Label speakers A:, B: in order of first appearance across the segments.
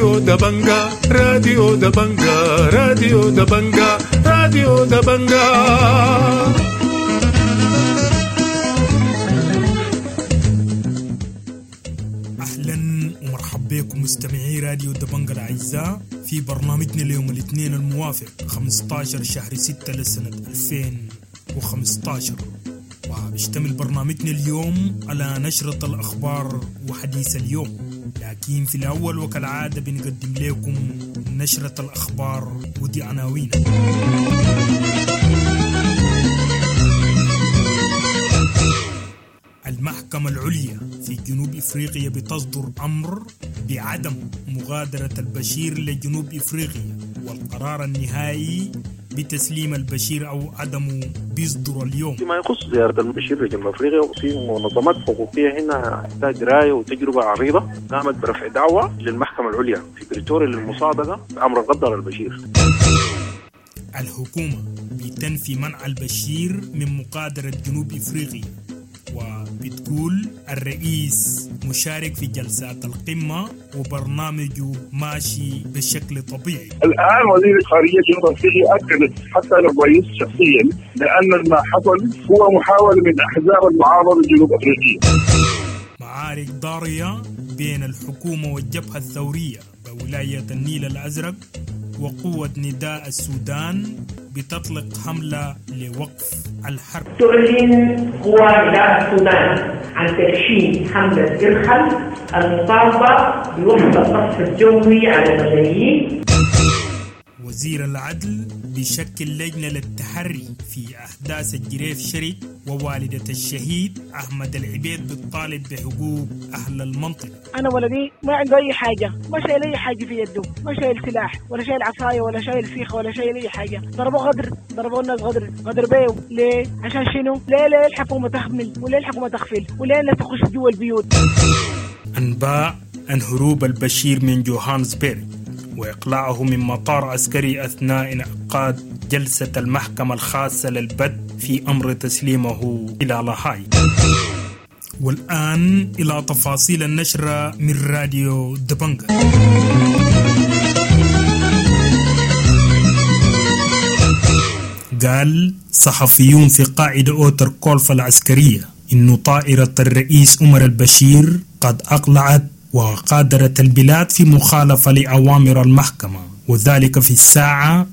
A: راديو دبنجا راديو دبنجا راديو دبنجا راديو دبنجا.
B: أهلا ومرحبا بكم مستمعي راديو دبنجا الأعزاء في برنامجنا اليوم الاثنين الموافق 15 شهر 6 لسنة 2015. وبيشتمل برنامجنا اليوم على نشرة الأخبار وحديث اليوم، لكن في الأول وكالعادة بنقدم لكم نشرة الأخبار ودي عناوين. المحكمة العليا في جنوب إفريقيا بتصدر أمر بعدم مغادرة البشير لجنوب إفريقيا، والقرار النهائي بتسليم البشير أو عدمه بيصدر اليوم.
C: فيما يخص زيارة البشير لجنوب أفريقيا، وفي منظمات حقوقية هنا تحتاج دراية وتجربة عريضة، قامت برفع دعوة للمحكمة العليا في بريتوريا للمصادقة بأمر غدر البشير.
B: الحكومة بتنفي منع البشير من مغادرة جنوب إفريقيا، وبتقول الرئيس مشارك في جلسات القمة وبرنامجه ماشي بشكل طبيعي.
D: الآن وزير الخارجية جنوب أفريقيا أكد حتى للرئيس شخصيا لأن ما حصل هو محاولة من أحزاب المعارضة جنوب أفريقيا.
B: معارك ضارية بين الحكومة والجبهة الثورية بولاية النيل الأزرق وقوة نداء السودان بتطلق حملة لوقف الحرب.
E: تعلن قوى نداء السودان عن تدشين حملة إرخل المطالبة بوقف القصف الجوي على المدنيين.
B: وزير العدل بشكل لجنة للتحري في أحداث الجريف شريك، ووالدة الشهيد أحمد العبيد بتطالب بحقوق أهل المنطقة.
F: أنا ولدي ما عنده أي حاجة، ما شايل أي حاجة في يده، ما شايل سلاح ولا شايل عصاية ولا شايل فيخة ولا شايل أي حاجة. ضربوا الناس غدر بيه. ليه؟ عشان شنو؟ ليه الحكومة تخمل وليه الحكومة تغفل وليه الناس تخش جوا البيوت.
B: أنباء عن هروب البشير من جوهانسبرغ وإقلاعه من مطار عسكري أثناء انعقاد جلسة المحكمة الخاصة للبت في أمر تسليمه إلى لاهاي. والآن إلى تفاصيل النشرة من راديو دبنجا. قال صحفيون في قاعدة أوتر كولف العسكرية إن طائرة الرئيس عمر البشير قد أقلعت وغادرت البلاد في مخالفة لأوامر المحكمة، وذلك في الساعة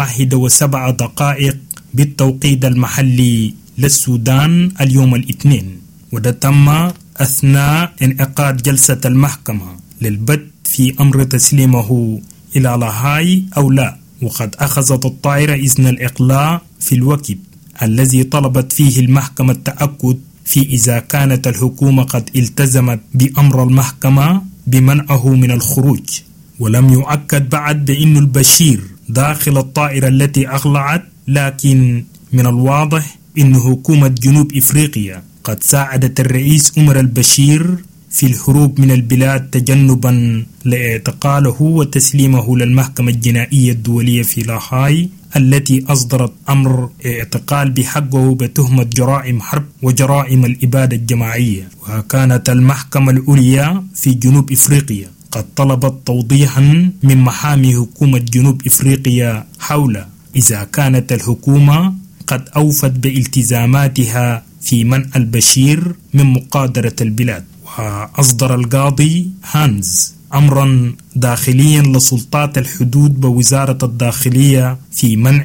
B: 1:07 بالتوقيت المحلي للسودان اليوم الاثنين، وده تم أثناء انعقاد جلسة المحكمة للبت في أمر تسليمه إلى لاهاي أو لا. وقد أخذت الطائرة إذن الإقلاع في الوقت الذي طلبت فيه المحكمة التأكد في إذا كانت الحكومة قد التزمت بأمر المحكمة بمنعه من الخروج. ولم يؤكد بعد بأن البشير داخل الطائرة التي أقلعت، لكن من الواضح أن حكومة جنوب إفريقيا قد ساعدت الرئيس عمر البشير في الهروب من البلاد تجنبا لاعتقاله وتسليمه للمحكمة الجنائية الدولية في لاهاي التي أصدرت أمر اعتقال بحقه بتهمة جرائم حرب وجرائم الإبادة الجماعية. وكانت المحكمة العليا في جنوب إفريقيا قد طلبت توضيحا من محامي حكومة جنوب إفريقيا حول إذا كانت الحكومة قد أوفت بالتزاماتها في منع البشير من مغادرة البلاد. وأصدر القاضي هانز أمرا داخليا لسلطات الحدود بوزارة الداخلية في منع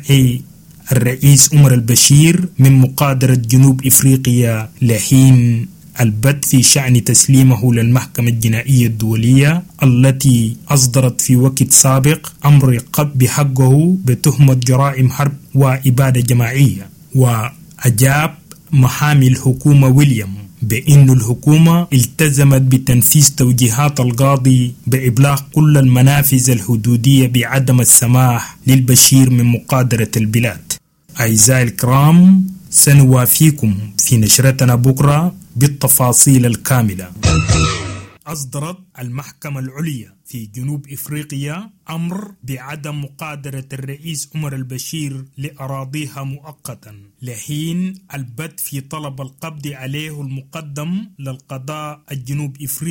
B: الرئيس عمر البشير من مغادرة جنوب إفريقيا لحين البت في شأن تسليمه للمحكمة الجنائية الدولية التي أصدرت في وقت سابق أمر قبض بحقه بتهمة جرائم حرب وإبادة جماعية. وأجاب محامي الحكومة ويليام بأن الحكومة التزمت بتنفيذ توجيهات القاضي بإبلاغ كل المنافذ الحدودية بعدم السماح للبشير من مغادرة البلاد. أعزائي الكرام، سنوافيكم في نشرتنا بكرة بالتفاصيل الكاملة. أصدرت المحكمة العليا في جنوب إفريقيا أمر بعدم مغادرة الرئيس عمر البشير لأراضيها مؤقتا لحين البت في طلب القبض عليه المقدم للقضاء الجنوب إفريقي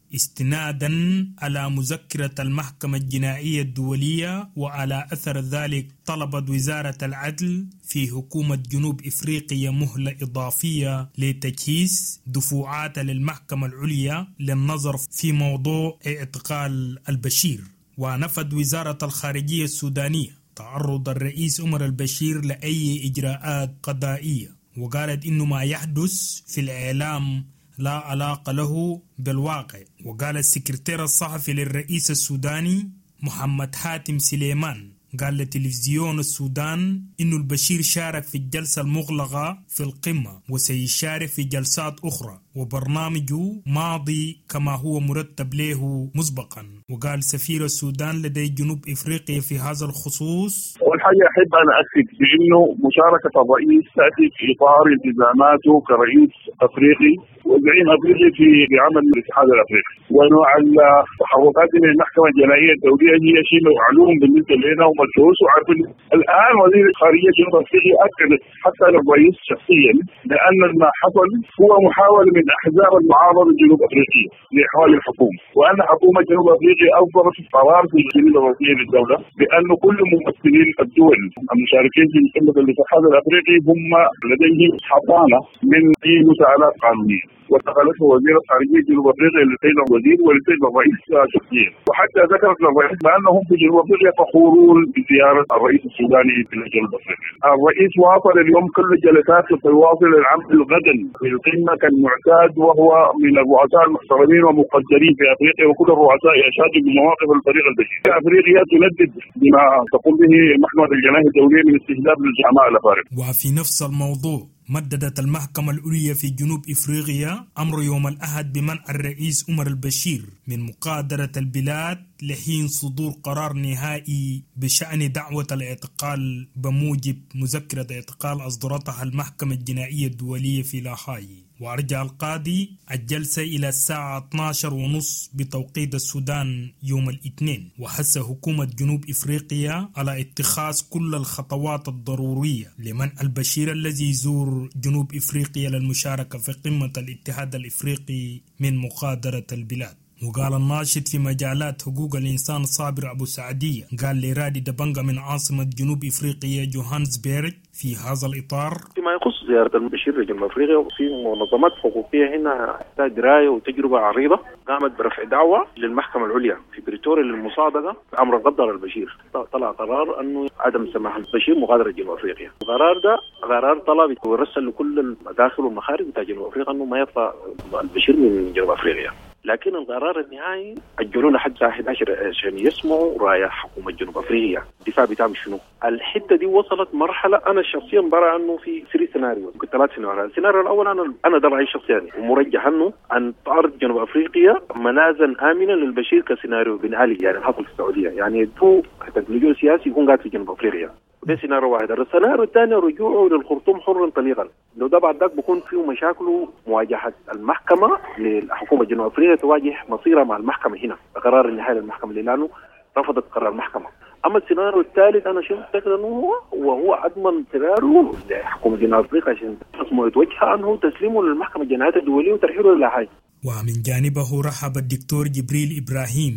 B: استنادا على مذكرة المحكمة الجنائية الدولية. وعلى أثر ذلك طلبت وزارة العدل في حكومة جنوب إفريقيا مهلة إضافية لتجهيز دفوعات للمحكمة العليا للنظر في موضوع اعتقال البشير. ونفت وزارة الخارجية السودانية تعرض الرئيس عمر البشير لأي إجراءات قضائية، وقالت إنه ما يحدث في الإعلام لا علاقة له بالواقع. وقال السكرتير الصحفي للرئيس السوداني محمد حاتم سليمان قال لتلفزيون السودان إنه البشير شارك في الجلسة المغلقة في القمة وسيشارك في جلسات أخرى، وبرنامجه ماضي كما هو مرتب له مسبقا. وقال سفير السودان لدى جنوب إفريقيا في هذا الخصوص:
D: أول حاجة أحب أنا أكد بأنه مشاركة الرئيس تأتي في إطار التزاماته كرئيس أفريقي وزعيم أفريقي في عمل الاتحاد الأفريقي، ونوع التحركات من المحكمة الجنائية الدولية هي شيء معلوم بالنسبة لنا ومدروس وعارفين. الآن وزير الخارجية جنوب أفريقيا أكد حتى للرئيس شخصيا بأن ما حصل هو محاولة من أحزاب المعارضة الجنوب أفريقية لإحوال الحكومة، وأن حكومة جنوب أفريقيا أصدرت قرار في الجنوب الرئيسية للدولة بأن كل ممثلين الدول المشاركين في قمة الاتحاد الأفريقي هم لديهم حصانة من أي مساءلات قانونية، واتخذته وزيرة خارجية جنوب أفريقيا للسيد الوزير وللسيد الرئيس شخصيا. وحتى ذكرت للرئيس بأنهم في جنوب أفريقيا فخورون بزيارة الرئيس السوداني إلى جنوب أفريقيا. الرئيس واصل اليوم كل الجلسات سيواصل العمل غدا في القمة كالمعتاد، وهو من الرؤساء المحترمين ومقدرين في أفريقيا، وكل الرؤساء يشهدوا بمواقف الفريق البشير. أفريقيا تندد بما تقوم به محكمة الجنائية الدولية من استهداف للزعماء الأفارقة.
B: وفي نفس الموضوع مددت المحكمة العليا في جنوب إفريقيا أمر يوم الأحد بمنع الرئيس عمر البشير من مغادرة البلاد لحين صدور قرار نهائي بشأن دعوة الاعتقال بموجب مذكرة اعتقال أصدرتها المحكمة الجنائية الدولية في لاهاي. وأرجع القاضي الجلسة إلى الساعة 12:30 بتوقيت السودان يوم الاثنين، وحث حكومة جنوب إفريقيا على اتخاذ كل الخطوات الضرورية لمنع البشير الذي يزور جنوب إفريقيا للمشاركة في قمة الاتحاد الإفريقي من مغادرة البلاد. وقال الناشط في مجالات حقوق الإنسان صابر أبو سعدية قال لرادي دبنغا من عاصمة جنوب إفريقيا جوهانسبرغ في هذا الإطار:
C: فيما يخص زيارة البشير لجنوب أفريقيا وفي منظمات حقوقية هنا تحتاج دراية وتجربة عريضة قامت برفع دعوة للمحكمة العليا في بريتوريا للمصادقة بأمر غدر البشير. طلع قرار أنه عدم سماح البشير مغادرة جنوب أفريقيا. القرار ده قرار طلب ويرسل لكل المداخل والمخارج بتاع جنوب أفريقيا أنه ما يطلع البشير من جنوب أفريقيا. لكن القرار النهائي أجلونا حتى الساعة 11 عشان يسمعوا رأي حكومة جنوب أفريقيا الدفاع بتاعهم شنو. الحتة دي وصلت مرحلة أنا شخصيا برى أنه في 3 سيناريو، 3 سيناريوهات. السيناريو الأول أنا ده رأيي الشخصي يعني ومرجح أنه أن تعرض جنوب أفريقيا منازا آمنة للبشير كسيناريو بن علي يعني حصل في السعودية، يعني تو لجوء سياسي يكون قاعد في جنوب أفريقيا. ده سيناريو واحد. السيناريو الثاني رجوعه للخرطوم حرا طليقا، لو ده بعد ذاك بكون فيه مشاكله مواجهة المحكمة للحكومة جنوب أفريقيا تواجه مصيرها مع المحكمة هنا قرار النهائي للمحكمة لأنه رفضت قرار المحكمة. أما السيناريو الثالث أنا شفت أنه هو أضمن سيناريو لحكومة جنوب أفريقيا عشان يتوجه عنه تسليمه للمحكمة الجنائية الدولية وترحيله للاهاي.
B: ومن جانبه رحب الدكتور جبريل إبراهيم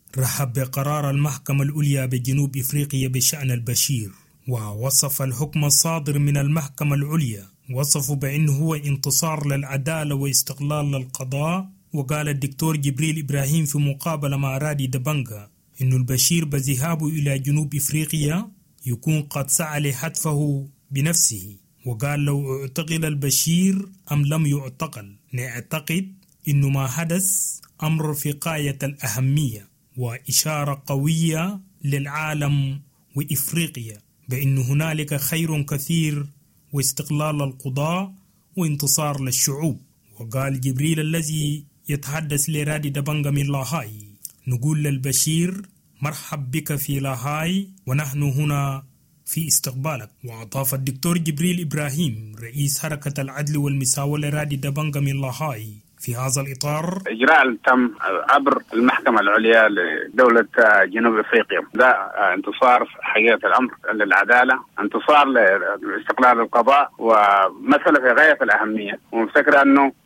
B: بقرار المحكمة العليا بجنوب إفريقيا بشأن البشير، ووصف الحكم الصادر من المحكمة العليا وصفه بأنه هو انتصار للعدالة واستقلال للقضاء. وقال الدكتور جبريل إبراهيم في مقابلة مع رادي دبنغا إنه البشير بذهابه إلى جنوب إفريقيا يكون قد سعى لحتفه بنفسه. وقال لو اعتقل البشير أم لم يعتقل نعتقد إنه ما حدث أمر في غاية الأهمية وإشارة قوية للعالم وإفريقيا بأن هنالك خير كثير واستقلال القضاء وانتصار للشعوب. وقال جبريل الذي يتحدث لرادي دبنغا من لاهاي: نقول للبشير مرحب بك في لاهاي ونحن هنا في استقبالك. وأضاف الدكتور جبريل إبراهيم رئيس حركة العدل والمساواة لرادي دبنغا من لاهاي في هذا الإطار:
G: إجراء تم عبر المحكمة العليا لدولة جنوب أفريقيا ده انتصار حقيقة الأمر للعدالة، انتصار لاستقلال القضاء، ومسألة في غاية الأهمية. ومفتكر أنه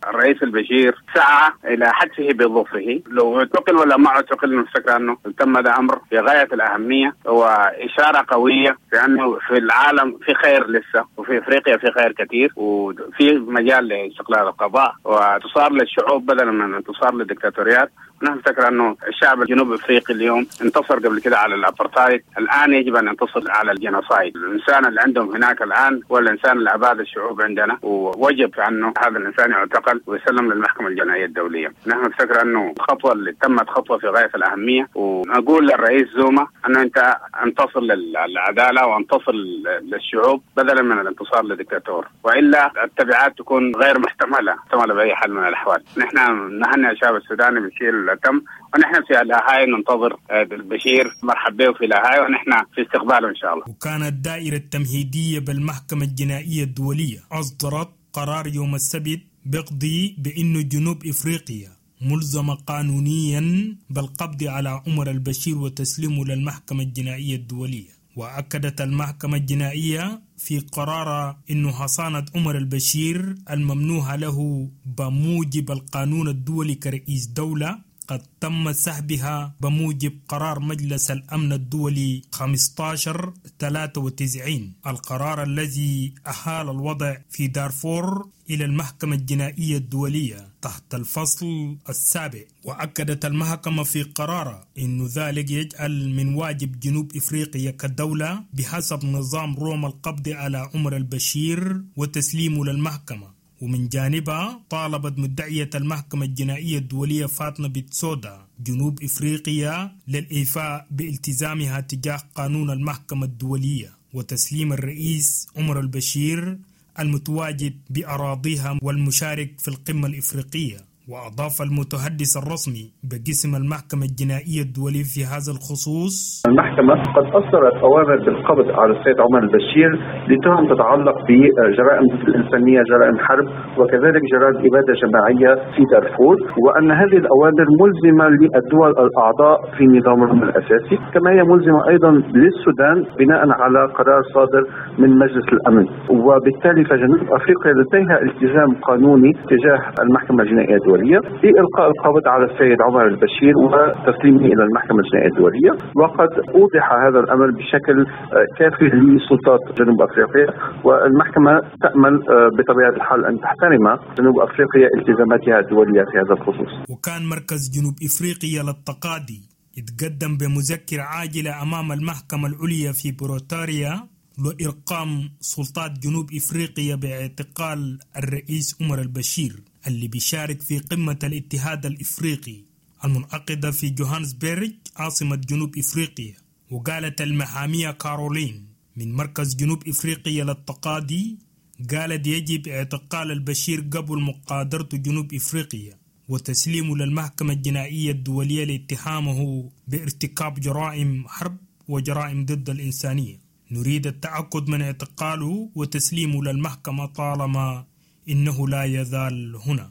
G: الرئيس البشير سعى إلى حتفه بظفره. لو اعتقل ولا ما اعتقل نفتكر أنه تم هذا أمر في غاية الأهمية وإشارة قوية في أنه في العالم في خير لسه، وفي إفريقيا في خير كثير، وفي مجال لاستقلال القضاء وانتصار للشعوب بدلا من انتصار للدكتاتوريات. نحن نفتكر أنه الشعب الجنوب أفريقي اليوم انتصر قبل كده على الأبرتايد، الآن يجب أن ينتصر على الجنوسايد. الإنسان اللي عندهم هناك الآن هو الإنسان اللي أباد الشعوب عندنا، ووجب أنه هذا الإنسان يعتقل ويسلم للمحكمة الجنائية الدولية. نحن نفتكر أنه الخطوة اللي تمت خطوة في غاية الأهمية، ونقول للرئيس زوما أنه أنت انتصر للعدالة وانتصر للشعوب بدلا من الانتصار للدكتاتور، وإلا التبعات تكون غير محتملة بأي حال من الأحوال. نحن نهنئ الشعب السوداني بالشيء تم، ونحن في لاهاي ننتظر البشير مرحب به في لاهاي، ونحن في استقباله إن شاء الله.
B: وكانت الدائرة التمهيدية بالمحكمة الجنائية الدولية أصدرت قرار يوم السبت بيقضي بأنه جنوب إفريقيا ملزمة قانونيا بالقبض على عمر البشير وتسليمه للمحكمة الجنائية الدولية. وأكدت المحكمة الجنائية في قرار أن حصانة عمر البشير الممنوحة له بموجب القانون الدولي كرئيس دولة قد تم سحبها بموجب قرار مجلس الأمن الدولي 1593، القرار الذي أحال الوضع في دارفور إلى المحكمة الجنائية الدولية تحت الفصل السابع. وأكدت المحكمة في قرارها أن ذلك يجعل من واجب جنوب إفريقيا كدولة بحسب نظام روما القبض على عمر البشير وتسليمه للمحكمة. ومن جانبها طالبت مدعية المحكمة الجنائية الدولية فاطمة بتسودا جنوب إفريقيا للإيفاء بالتزامها تجاه قانون المحكمة الدولية وتسليم الرئيس عمر البشير المتواجد بأراضيها والمشارك في القمة الإفريقية. وأضاف المتحدث الرسمي بقسم المحكمة الجنائية الدولية في هذا الخصوص:
H: المحكمة قد أصدرت أوامر بالقبض على السيد عمر البشير لتهم تتعلق بجرائم ضد الإنسانية، جرائم حرب، وكذلك جرائم إبادة جماعية في دارفور، وأن هذه الأوامر ملزمة للدول الأعضاء في نظامهم الأساسي، كما هي ملزمة أيضا للسودان بناء على قرار صادر من مجلس الأمن. وبالتالي فجنوب أفريقيا لديها التزام قانوني تجاه المحكمة الجنائية الدولية بإلقاء القبض على السيد عمر البشير وتسليمه إلى المحكمة الجنائية الدولية. وقد أوضح هذا الأمر بشكل كافي لسلطات جنوب أفريقيا، والمحكمة تأمل بطبيعة الحال أن تحترم جنوب أفريقيا التزاماتها الدولية في هذا الخصوص.
B: وكان مركز جنوب إفريقيا للتقاضي يتقدم بمذكرة عاجلة أمام المحكمة العليا في بروتاريا لإرقام سلطات جنوب إفريقيا باعتقال الرئيس عمر البشير اللي بيشارك في قمة الاتحاد الإفريقي المنعقدة في جوهانسبرغ عاصمة جنوب إفريقيا. وقالت المحامية كارولين من مركز جنوب إفريقيا للتقاضي، قالت يجب اعتقال البشير قبل مقادرة جنوب إفريقيا وتسليمه للمحكمة الجنائية الدولية لاتهامه بارتكاب جرائم حرب وجرائم ضد الإنسانية. نريد التأكد من اعتقاله وتسليمه للمحكمة طالما إنه لا يزال هنا.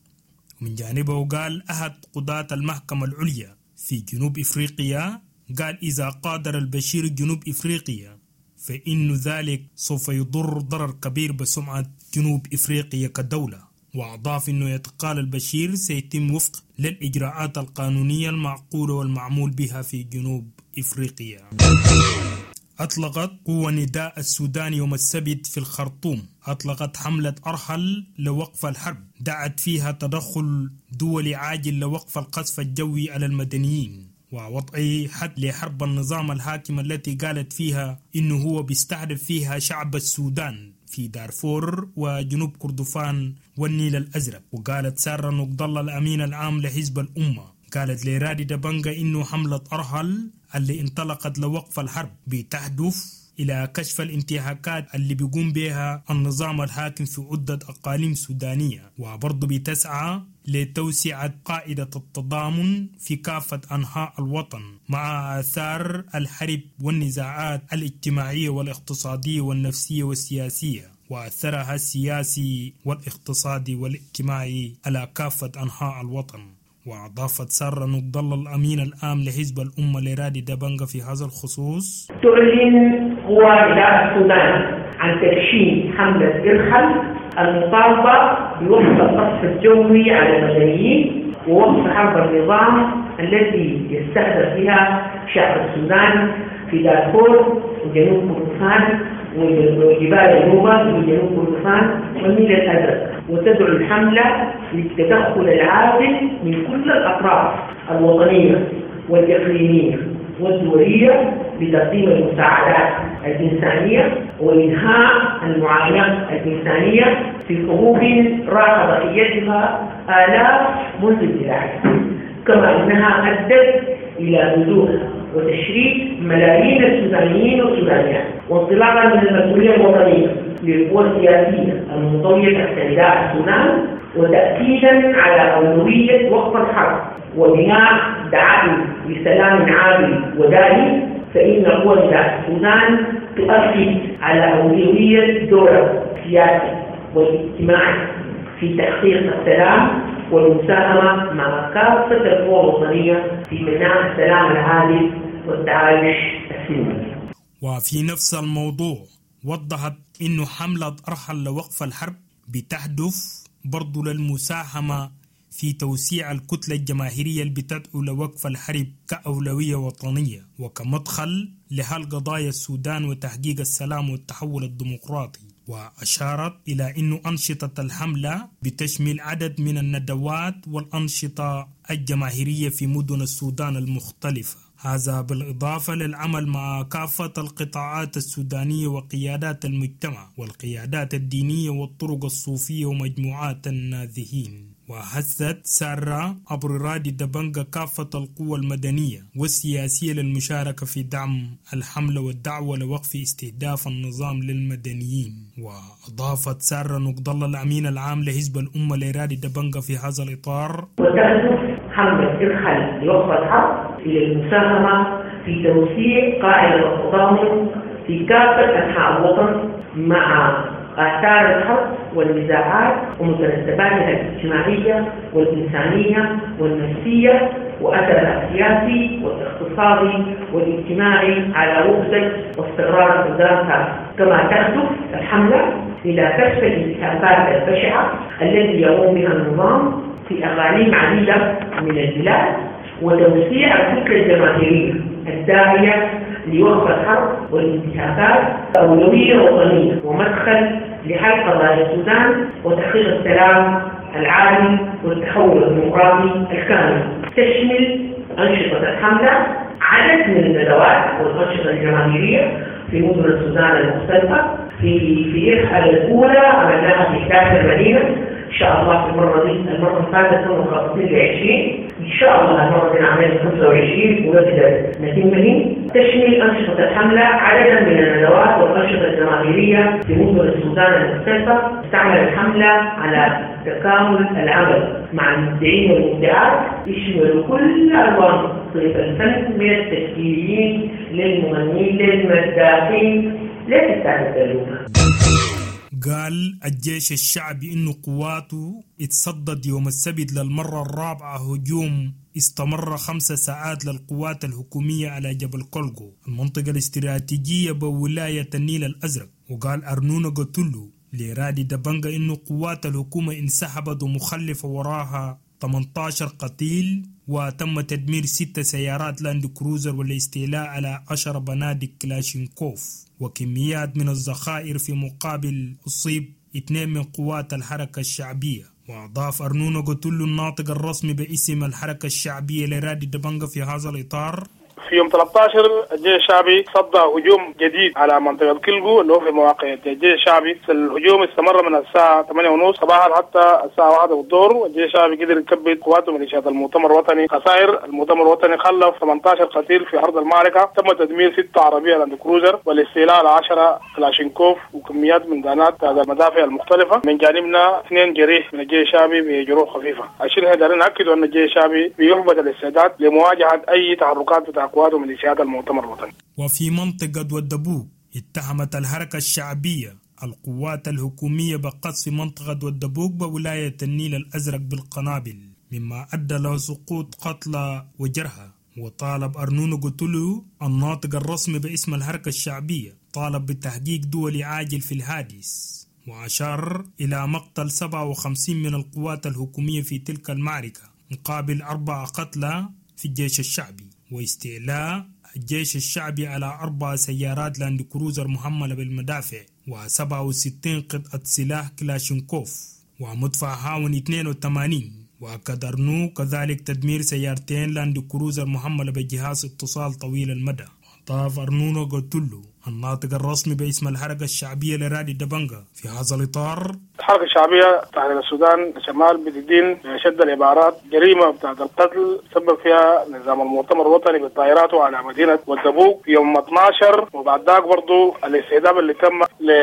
B: ومن جانبه قال أحد قضاة المحكمة العليا في جنوب إفريقيا، قال إذا قادر البشير جنوب إفريقيا فإن ذلك سوف يضر ضرر كبير بسمعة جنوب إفريقيا كدولة. وأضاف إنه اعتقال البشير سيتم وفق للإجراءات القانونية المعقولة والمعمول بها في جنوب إفريقيا. أطلقت قوة نداء السودان يوم السبت في الخرطوم أطلقت حملة أرحل لوقف الحرب، دعت فيها تدخل دولي عاجل لوقف القصف الجوي على المدنيين ووضع حد لحرب النظام الحاكم التي قالت فيها إنه هو بيستهدف فيها شعب السودان في دارفور وجنوب كردفان والنيل الأزرق. وقالت سارة نقض الله الأمين العام لحزب الأمة، قالت لرادي دبنجا إنه حملة أرحل اللي انطلقت لوقف الحرب بتهدف إلى كشف الانتهاكات اللي بيقوم بها النظام الحاكم في عدة أقاليم سودانية، وبرضه بتسعى لتوسعة قاعدة التضامن في كافة أنحاء الوطن مع آثار الحرب والنزاعات الاجتماعية والاقتصادية والنفسية والسياسية وأثرها السياسي والاقتصادي والاجتماعي على كافة أنحاء الوطن. وأضافت سارة نقض الله الأمين العام لحزب الأمة لرادي دبنجا في هذا الخصوص:
E: تعلن قوى نداء السودان عن تدشين حملة إرحل المطالبة بوقف القصف الجوي على المدنيين ووقف حرب النظام التي يستهدف بها شعب السودان في دارفور وجنوب كردفان وجبال النوبة وجنوب كردفان والنيل الأزرق، وتدعو الحملة للتدخل العادل من كل الأطراف الوطنية والإقليمية والدولية لتقديم المساعدات الإنسانية وإنهاء المعاناة الإنسانية في حروب راح ضحيتها آلاف منذ البداية، كما أنها أدت إلى نزوح وتشريد ملايين السودانيين والسودانيات، وانطلاقا من المسؤولية الوطنية للقوى السياسية المنضوية تحت نداء السودان، وتأكيدا على أولوية وقف الحرب وبناء دعائم لسلام عادل ودائم، فإن قوى نداء السودان تؤكد على أولوية دورها السياسي والاجتماعي في تحقيق السلام والمساهمة مع كافة القوى الوطنية في بناء السلام العادل والتعايش السلمي.
B: وفي نفس الموضوع وضحت إنه حملة أرحل لوقف الحرب بتهدف برضو للمساهمة في توسيع الكتلة الجماهيرية اللي بتدعو لوقف الحرب كأولوية وطنية وكمدخل لحل قضايا السودان وتحقيق السلام والتحول الديمقراطي. وأشارت إلى أن أنشطة الحملة بتشمل عدد من الندوات والأنشطة الجماهيرية في مدن السودان المختلفة، هذا بالإضافة للعمل مع كافة القطاعات السودانية وقيادات المجتمع والقيادات الدينية والطرق الصوفية ومجموعات النازحين. وحثت سارة أبررادي دبنغا كافة القوى المدنية والسياسية للمشاركة في دعم الحملة والدعوة لوقف استهداف النظام للمدنيين. وأضافت سارة نقد الله الأمين العام لحزب الأمة الإرادي دبنغا في هذا الإطار:
E: وتهدف حملة إرحل لوقف الحرب إلى المساهمة في توسيع قاعدة التضامن في كافة أنحاء الوطن مع آثار الحرب والنزاعات ومترتباتها الاجتماعية والإنسانية والنفسية وأثرها السياسي والاقتصادي والاجتماعي على وحدة واستقرار السودان كافة. كما تهدف الحملة إلى كشف الانتهاكات البشعة التي يقوم بها النظام في أقاليم عديدة من البلاد وتوسيع الفكرة الجماهيرية الداعية لوقف الحرب والانتهاكات أولوية وطنية ومدخل لحل قضايا السودان وتحقيق السلام العادل والتحول الديمقراطي الكامل. تشمل أنشطة الحملة عدد من الندوات والأنشطة الجماهيرية في مدن السودان المختلفة. في الرحلة الأولى عملناها في 11 مدينة إن شاء الله. في المرة اللي فاتت كنا مخططين ل20، إن شاء الله المرة دي نعمل 25 ونبدأ نتمني. تشمل أنشطة الحملة عددا من الندوات والأنشطة الجماهيرية في مدن السودان المختلفة. تستعمل الحملة على تكامل العمل مع المبدعين والمبدعات، يشمل كل ألوان طريق الفن من التشكيليين للمغنيين للمداحين للتعليم.
B: قال الجيش الشعبي إنه قواته اتصدد يوم السبت للمرة الرابعة هجوم استمر 5 ساعات للقوات الحكومية على جبل كولغو المنطقة الاستراتيجية بولاية النيل الأزرق. وقال أرنونا قتلو لرادي دبنغا إنه قوات الحكومة انسحبت ومخلفة وراها 18 قتيل، وتم تدمير 6 سيارات لاند كروزر والاستيلاء على 10 بنادق كلاشينكوف وكميات من الذخائر، في مقابل أصيب 2 من قوات الحركة الشعبية. وأضاف أرنونا قتلو الناطق الرسمي باسم الحركة الشعبية لرادي دبنغا في هذا الإطار:
I: في يوم 13 الجيش الشعبي صدى هجوم جديد على منطقة كيلغو اللي هو في مواقع الجيش الشعبي. الهجوم استمر من الساعة 8:30 صباحا حتى الساعة 1 الظهر، والجيش الشعبي قدر يكبد قواته ميليشيات المؤتمر الوطني خسائر. المؤتمر الوطني خلف 18 قتيل في أرض المعركة، تم تدمير 6 عربية لاند كروزر والاستيلاء على 10 كلاشينكوف وكميات من دانات المدافع المختلفة. من جانبنا 2 جريح من الجيش الشعبي بجروح خفيفة. عشان هذا نأكد أن الجيش الشعبي بيحبط الاستعداد لمواجهة أي تحركات بتاع قواته ميليشيات المؤتمر الوطني.
B: وفي منطقة ودبوك اتهمت الحركة الشعبية القوات الحكومية بقصف منطقة ودبوك بولاية النيل الأزرق بالقنابل، مما أدى له سقوط قتلى وجرحى. وطالب أرنونا قتلو الناطق الرسمي باسم الحركة الشعبية طالب بالتحقيق دولي عاجل في الحادث. وأشار إلى مقتل 57 من القوات الحكومية في تلك المعركة مقابل 4 قتلى في الجيش الشعبي، واستيلاء الجيش الشعبي على 4 سيارات لاند كروزر محملة بالمدافع و67 قطعة سلاح كلاشينكوف ومدفع هاون 82. وأكد أرنو كذلك تدمير سيارتين لاند كروزر محملة بجهاز اتصال طويل المدى. أضاف أرنو قتلو الناطق الرسمي باسم الحركة الشعبية لرادي دبنجا في هذا الإطار:
I: الحركة الشعبية بتاعت السودان شمال بتدين شد العبارات جريمة بتاعت القتل سبب فيها نظام المؤتمر الوطني بطائراته على مدينة والدبوق يوم 12. وبعد ذاك برضو الاستهداف اللي تم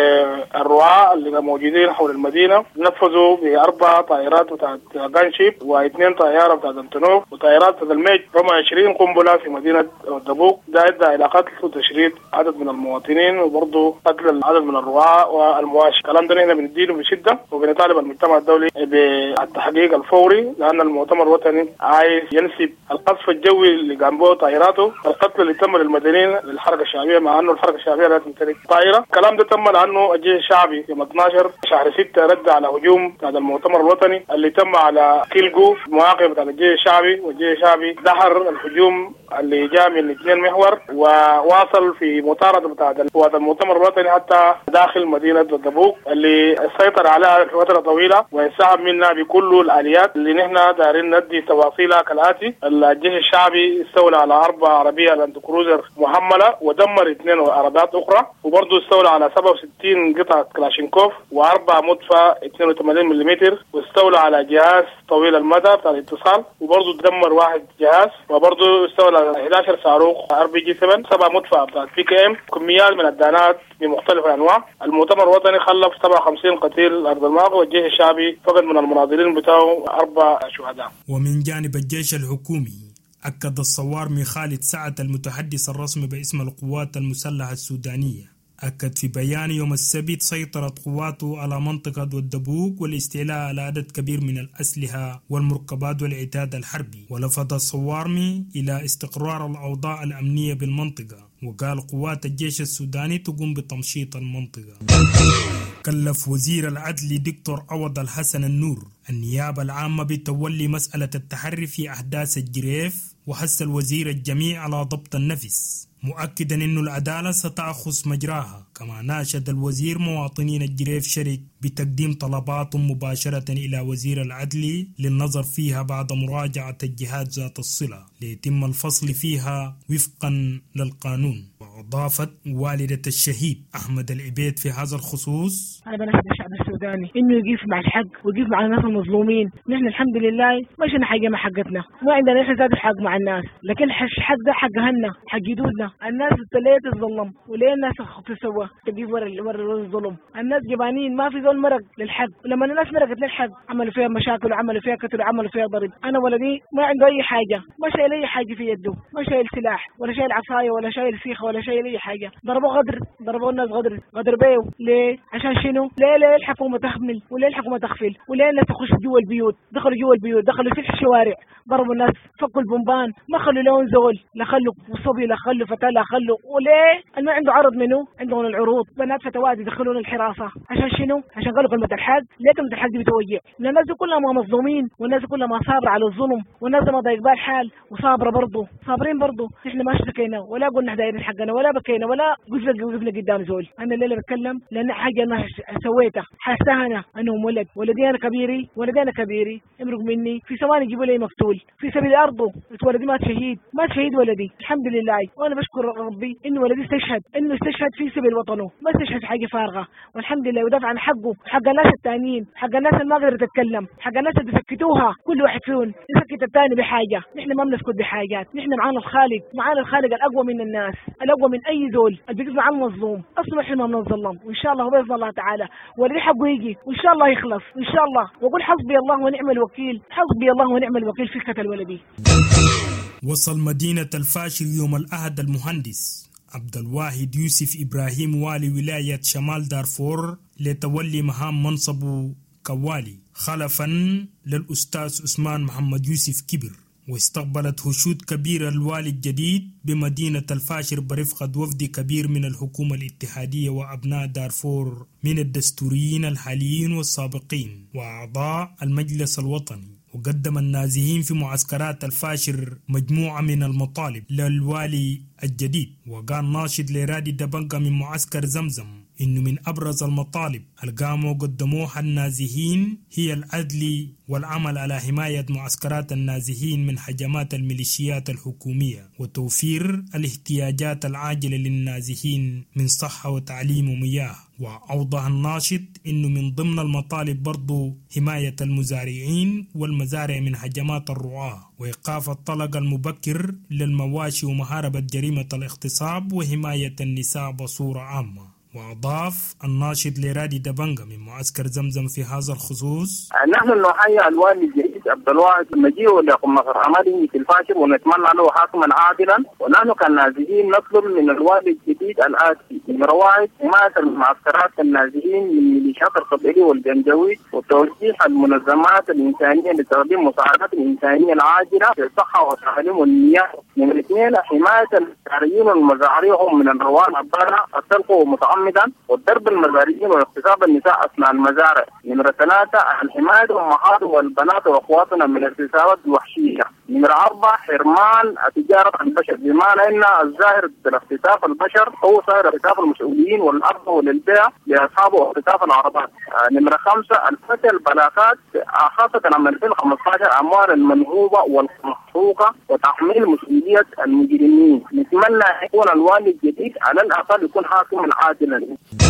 I: للرعاة اللي موجودين حول المدينة نفذوا ب4 طائرات بتاعت غانشيب و2 طائرة بتاعت انتونوف وطائرات بتاعت الميج، رمى 20 قنبلة في مدينة والدبوق. ده ادى إلى قتل وتشريد عدد من المواطنين وبرضو قتل العدد من الرعاة والمواشي. الكلام ده نحن بندينه بشدة وبنطالب المجتمع الدولي بالتحقيق الفوري، لأن المؤتمر الوطني عايز ينسب القصف الجوي اللي قام به طائراته القتل اللي تم للمدنيين للحركة الشعبية، مع أنه الحركة الشعبية لا تمتلك طائرة. الكلام ده تم لأنه الجيش الشعبي يوم 12 شهر 6 رد على هجوم بتاع المؤتمر الوطني اللي تم على كيلجو مواقع بتاع الجيش الشعبي، والجيش الشعبي دحر الهجوم اللي جاء من 2 محور وواصل في مطاردة بتاع المؤتمر الوطني حتى داخل مدينة الدبوق اللي سيطر عليها فترة طويلة وانسحب منها بكل الآليات اللي نحن دارين ندي تفاصيلها كالآتي: الجيش الشعبي استولى على 4 عربية لاند كروزر محملة ودمر 2 عربيات أخرى، وبرضه استولى على 67 قطعة كلاشينكوف و4 مدفع 82 ملم، واستولى على جهاز طويل المدى بتاع الاتصال، وبرضه دمر 1 جهاز، وبرضه استولى على 11 صاروخ RPG-7 7 مدفع بتاع PKM، كميات من الدانات بمختلف الأنواع. المؤتمر الوطني خلف 57 قتيل أرض الموقع، والجيش الشعبي فقد من المناضلين بتاعه 4 شهداء.
B: ومن جانب الجيش الحكومي أكد الصوارمي خالد سعد المتحدث الرسمي باسم القوات المسلحة السودانية، أكد في بيان يوم السبت سيطرت قواته على منطقة والدبوق والاستيلاء على عدد كبير من الأسلحة والمركبات والعتاد الحربي. ولفت الصوارمي إلى استقرار الأوضاع الأمنية بالمنطقة، وقال قوات الجيش السوداني تقوم بتمشيط المنطقة. كلف وزير العدل دكتور عوض الحسن النور النيابة العامة بتولي مسألة التحري في أحداث الجريف، وحث الوزير الجميع على ضبط النفس، مؤكدا أن العدالة ستأخذ مجراها. كما ناشد الوزير مواطنين الجريف شرك بتقديم طلباتهم مباشرة إلى وزير العدل للنظر فيها بعد مراجعة الجهات ذات الصلة ليتم الفصل فيها وفقا للقانون. وأضافت والدة الشهيد أحمد العبيد في هذا الخصوص:
F: أنا بناشد الشعب السوداني إنه يقف مع الحق ويقف مع الناس المظلومين. نحن الحمد لله ماشينا حاجة ما حقتنا، ما عندنا نحن ذات الحق مع الناس، لكن الحق ده حق هنا حق جدودنا. الناس ليه تتظلم وليه الناس تسوى تجيب ورا الظلم؟ الناس جبانين، ما في ذول مرق للحق. ولما الناس مرقت للحق عملوا فيها مشاكل وعملوا فيها قتل وعملوا فيها ضرب. أنا ولدي ما عنده أي حاجة، ما شايل أي حاجة في يده، ما شايل سلاح ولا شايل عصاية ولا شايل سيخة ولا شايل أي حاجة. ضربوا الناس غدر بيو. ليه؟ عشان شنو؟ ليه الحكومة تخمل وليه الحكومة تغفل وليه الناس تخش جوا البيوت؟ دخلوا جوا البيوت، دخلوا في الشوارع، ضربوا الناس، فكوا البومبان، ما خلوا لون زول، لا خلوا صبي لا خلوا فتاة لا خلوا. وليه؟ اللي ما عنده عرض منه عندهم العروض، بنات فتوات يدخلون الحراسة. عشان شنو؟ عشان قالوا كلمة الحق. ليه كلمة الحق دي بتوجع؟ لأن الناس دي كلها ما مظلومين، والناس دي كلها ما صابرة على الظلم، والناس دي ما ضايق بال حال وصابرة برضه، صابرين برضه. نحن ما اشتكينا ولا قلنا دايرين حقنا ولا بكينا ولا وقفنا قدام زول. أنا الليلة بتكلم لأن حاجة أنا سويتها حاسها أنا أنهم ولدي أنا كبيري امرق مني في ثواني يجيبوا لي مقتول في سبيل أرضه. ولدي مات شهيد ولدي الحمد لله. وأنا بشكر ربي إنه ولدي استشهد في سبيل وطنه، ما استشهد في حاجة فارغة، والحمد لله. ودافع عن حقه، حق الناس التانيين، حق الناس اللي ما قدرت تتكلم، حق الناس اللي سكتوها. كل واحد فيهم يسكت الثاني بحاجة. نحن ما بنسكت بحاجات، نحن معانا الخالق الأقوى من الناس، الأقوى من أي دول اللي بيقف مع المظلوم. أصلا إحنا ما بنظلم، وإن شاء الله هو بإذن الله تعالى ولدي حقه يجي وإن شاء الله يخلص إن شاء الله. وأقول حسبي الله ونعم الوكيل، حسبي الله ونعم الوكيل في قتل ولدي.
B: وصل مدينة الفاشر يوم الأحد المهندس عبد الواحد يوسف إبراهيم والي ولاية شمال دارفور لتولي مهام منصبه كوالي خلفا للأستاذ عثمان محمد يوسف كبر، واستقبلت هشود كبير الوالي الجديد بمدينة الفاشر برفقة وفد كبير من الحكومة الاتحادية وأبناء دارفور من الدستوريين الحاليين والسابقين وأعضاء المجلس الوطني. وقدم النازحين في معسكرات الفاشر مجموعة من المطالب للوالي الجديد. وقال ناشد لرادي دبنجا من معسكر زمزم إنه من أبرز المطالب القاموا قدموها النازحين هي العدل والعمل على حماية معسكرات النازحين من هجمات الميليشيات الحكومية وتوفير الاحتياجات العاجلة للنازحين من صحة وتعليم ومياه. وأوضح الناشد إنه من ضمن المطالب برضو حماية المزارعين والمزارع من هجمات الرعاة وإيقاف الطلق المبكر للمواشي ومحاربة جريمة الاغتصاب وحماية النساء بصورة عامة. وأضاف الناشد لرادي دبنجا من معسكر زمزم في هذا الخصوص:
G: نحن نحيي الوالي الجديد عبد الواحد مجيء لقم عمله في الفاشر ونتمنى له حكما عادلا. ونحن كالنازحين نطلب من الوالي الجديد الآتي: نمرة 1 حماية المعسكرات النازحين من ميليشيات القبيلي والجنجوي وتوجيه المنظمات الإنسانية لتقديم مساعدات الإنسانية العاجلة في الصحة والتعليم والمياه. نمرة 2 حماية المزارعين والمزارعين من الروان الضارة السلق متعمدا والضرب المزارعين واغتصاب النساء أثناء المزارع. نمرة 3 الحماية والمحاضر والبنات وأخواتنا من الاغتصابات الوحشية. نمرة 4 حرمان تجارة البشر، بمعنى أن الظاهر باغتصاب البشر هو ظاهر اغتصاب المسؤولين والأرض والبيع لأصحاب اغتصاب العربات. نمرة 5 الفتح البلاغات خاصة من 2015 أموال المنهوبة والمحروقة وتحميل مسؤولية المجرمين. نتمنى أن يكون الوالي الجديد على الأقل يكون حاكما عادلا.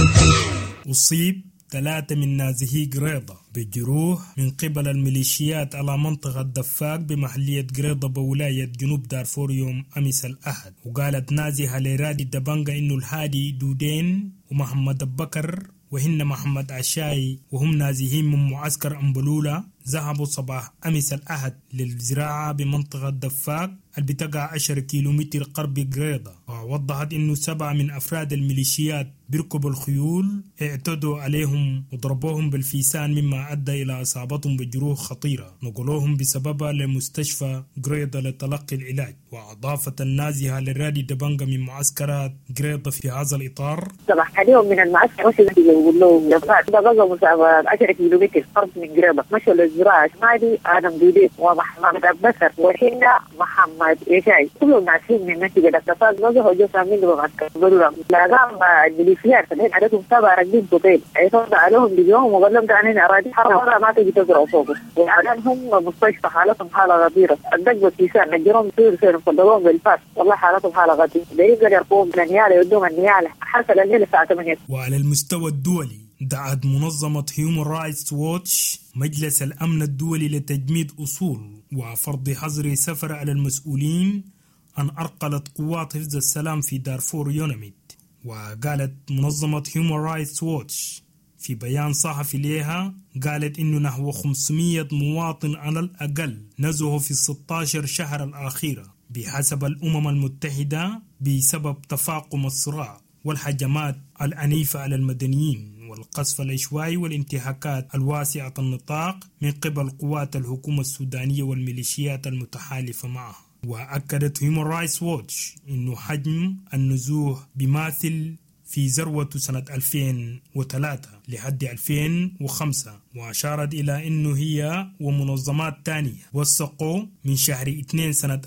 B: أصيب 3 من نازحي قريضة بجروح من قبل الميليشيات على منطقة دفاق بمحلية قريضة بولاية جنوب دارفور يوم أمس الأحد. وقالت نازحة لرادي دبنجا إنه الهادي دودين ومحمد بكر وهن محمد عشاي وهم نازحين من معسكر أمبلولة ذهبوا صباح أمس الأحد للزراعة بمنطقة دفاق اللي بتقع 10 كيلومتر قرب قريضة. ووضحت إنه 7 من أفراد الميليشيات بيركبوا الخيول اعتدوا عليهم وضربوهم بالفيسان مما أدى إلى إصابتهم بجروح خطيرة نقلوهم بسببها لمستشفى قريضة لتلقي العلاج. وأضافت النازحة للرادي دبنجا من معسكرات قريضة في هذا الإطار:
J: صباح عليهم من المعسكر مش يقول لهم دفاع ده بقى مسافة 10 كيلومتر قرب من قريضة مشوا للزراعة شمالي آدم دودين ومحمد بكر وهنا محمد عشاي كلهم ناسين من نتيجة الاتفاق بقى هو سامين بمعسكر أمبلولة. لقام الميليشيات فلين عددهم 7 راكبين طويل يصد عليهم اليوم وقال لهم تعالين أراضي حرة ما تجي تزرعوا فوقه. وحاليا هم مستشفى حالتهم حالة غديرة. الدق والكيسان نجرهم سير فضلوهم بالفاس والله حالتهم حالة غديرة. ده يقدر يرقوهم من النيالة يودوهم النيالة حتى الليل الساعة 8.
B: وعلى المستوى الدولي دعت منظمة هيومن رايتس ووتش مجلس الأمن الدولي لتجميد أصول وفرض حظر سفر على المسؤولين أن أرقلت قوات حفظ السلام في دارفور يونميد. وقالت منظمة هيومن رايتس ووتش في بيان صحفي لها قالت إنه نحو 500 مواطن على الأقل نزحوا في 16 شهر الأخيرة بحسب الأمم المتحدة بسبب تفاقم الصراع والهجمات العنيفة على المدنيين والقصف العشوائي والانتهاكات الواسعة النطاق من قبل قوات الحكومة السودانية والميليشيات المتحالفة معها. وأكدت هيومن رايتس ووتش إنه حجم النزوح بيماثل في ذروة سنة 2003 لحد 2005. وأشارت إلى أنه هي ومنظمات تانية وثقوا من شهر 2 سنة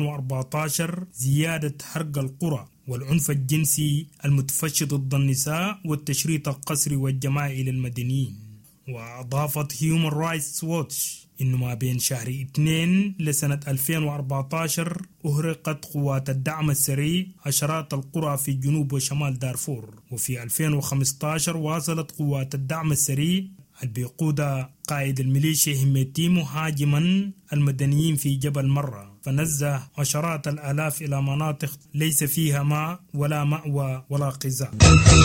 B: 2014 زيادة حرق القرى والعنف الجنسي المتفشي ضد النساء والتشريط القسري والجماعي للمدنيين. وأضافت هيومن رايتس ووتش إنه ما بين شهر 2 لسنة 2014 أهرقت قوات الدعم السريع عشرات القرى في جنوب وشمال دارفور. وفي 2015 واصلت قوات الدعم السريع البيقودة قائد الميليشيا هميتي مهاجما المدنيين في جبل مرة فنزه عشرات الآلاف إلى مناطق ليس فيها ماء ولا مأوى ولا غذاء.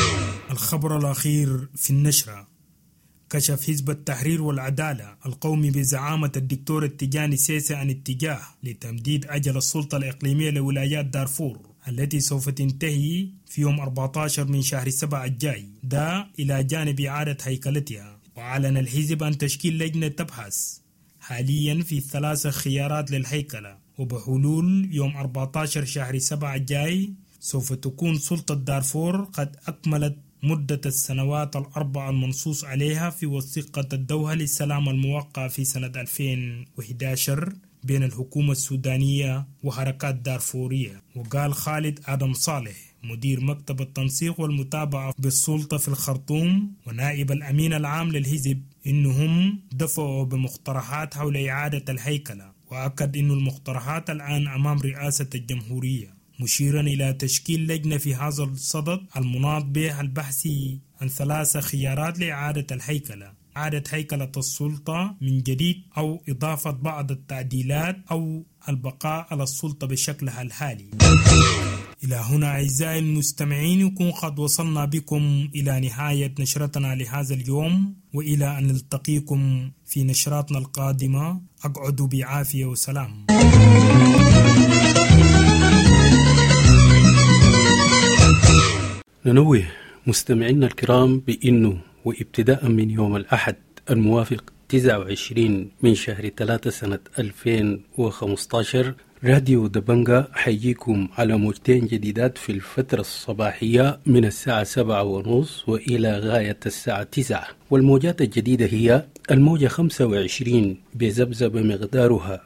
B: الخبر الأخير في النشرة: كشف حزب التحرير والعدالة القومي بزعامة الدكتور التجاني سيسي عن اتجاه لتمديد أجل السلطة الإقليمية لولايات دارفور التي سوف تنتهي في يوم 14 من شهر 7 الجاي ده إلى جانب إعادة هيكلتها. وأعلن الحزب عن تشكيل لجنة تبحث حاليا في 3 خيارات للهيكلة، وبحلول يوم 14 شهر 7 الجاي سوف تكون سلطة دارفور قد أكملت مدة السنوات ال4 المنصوص عليها في وثيقة الدوحة للسلام الموقع في سنة 2011 بين الحكومة السودانية وحركات دارفورية. وقال خالد آدم صالح مدير مكتب التنسيق والمتابعة بالسلطة في الخرطوم ونائب الأمين العام للحزب إنهم دفعوا بمقترحات حول إعادة الهيكلة، وأكد إن المقترحات الآن أمام رئاسة الجمهورية، مشيرا إلى تشكيل لجنة في هذا الصدد المناط به البحث عن 3 خيارات لإعادة الهيكلة: إعادة هيكلة السلطة من جديد، أو إضافة بعض التعديلات، أو البقاء على السلطة بشكلها الحالي. إلى هنا أعزائي المستمعين يكون قد وصلنا بكم إلى نهاية نشرتنا لهذا اليوم، وإلى أن نلتقيكم في نشراتنا القادمة. أقعدوا بعافية وسلام.
K: ننوه مستمعينا الكرام بأنه وابتداء من يوم الأحد الموافق 29 من شهر 3 سنة 2015 راديو دبنجة حيجيكم على موجتين جديدات في الفترة الصباحية من الساعة 7:30 وإلى غاية الساعة 9. والموجات الجديدة هي الموجة 25 بزبزب مقدارها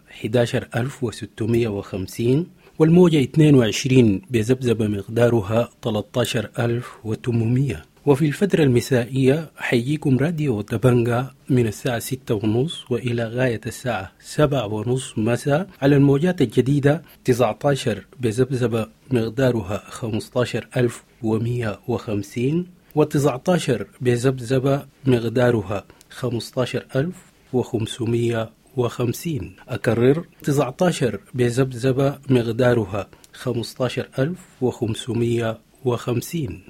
K: 11650، والموجة 22 بزبزب مقدارها 13800. وفي الفترة المسائية حيجيكم راديو دبنجة من الساعة 6:30 وإلى غاية الساعة 7:30 مساء على الموجات الجديدة 19 بزبزب مقدارها 15150، و19 بزبزب مقدارها 15550. أكرر 19 بزبزب مقدارها 15550.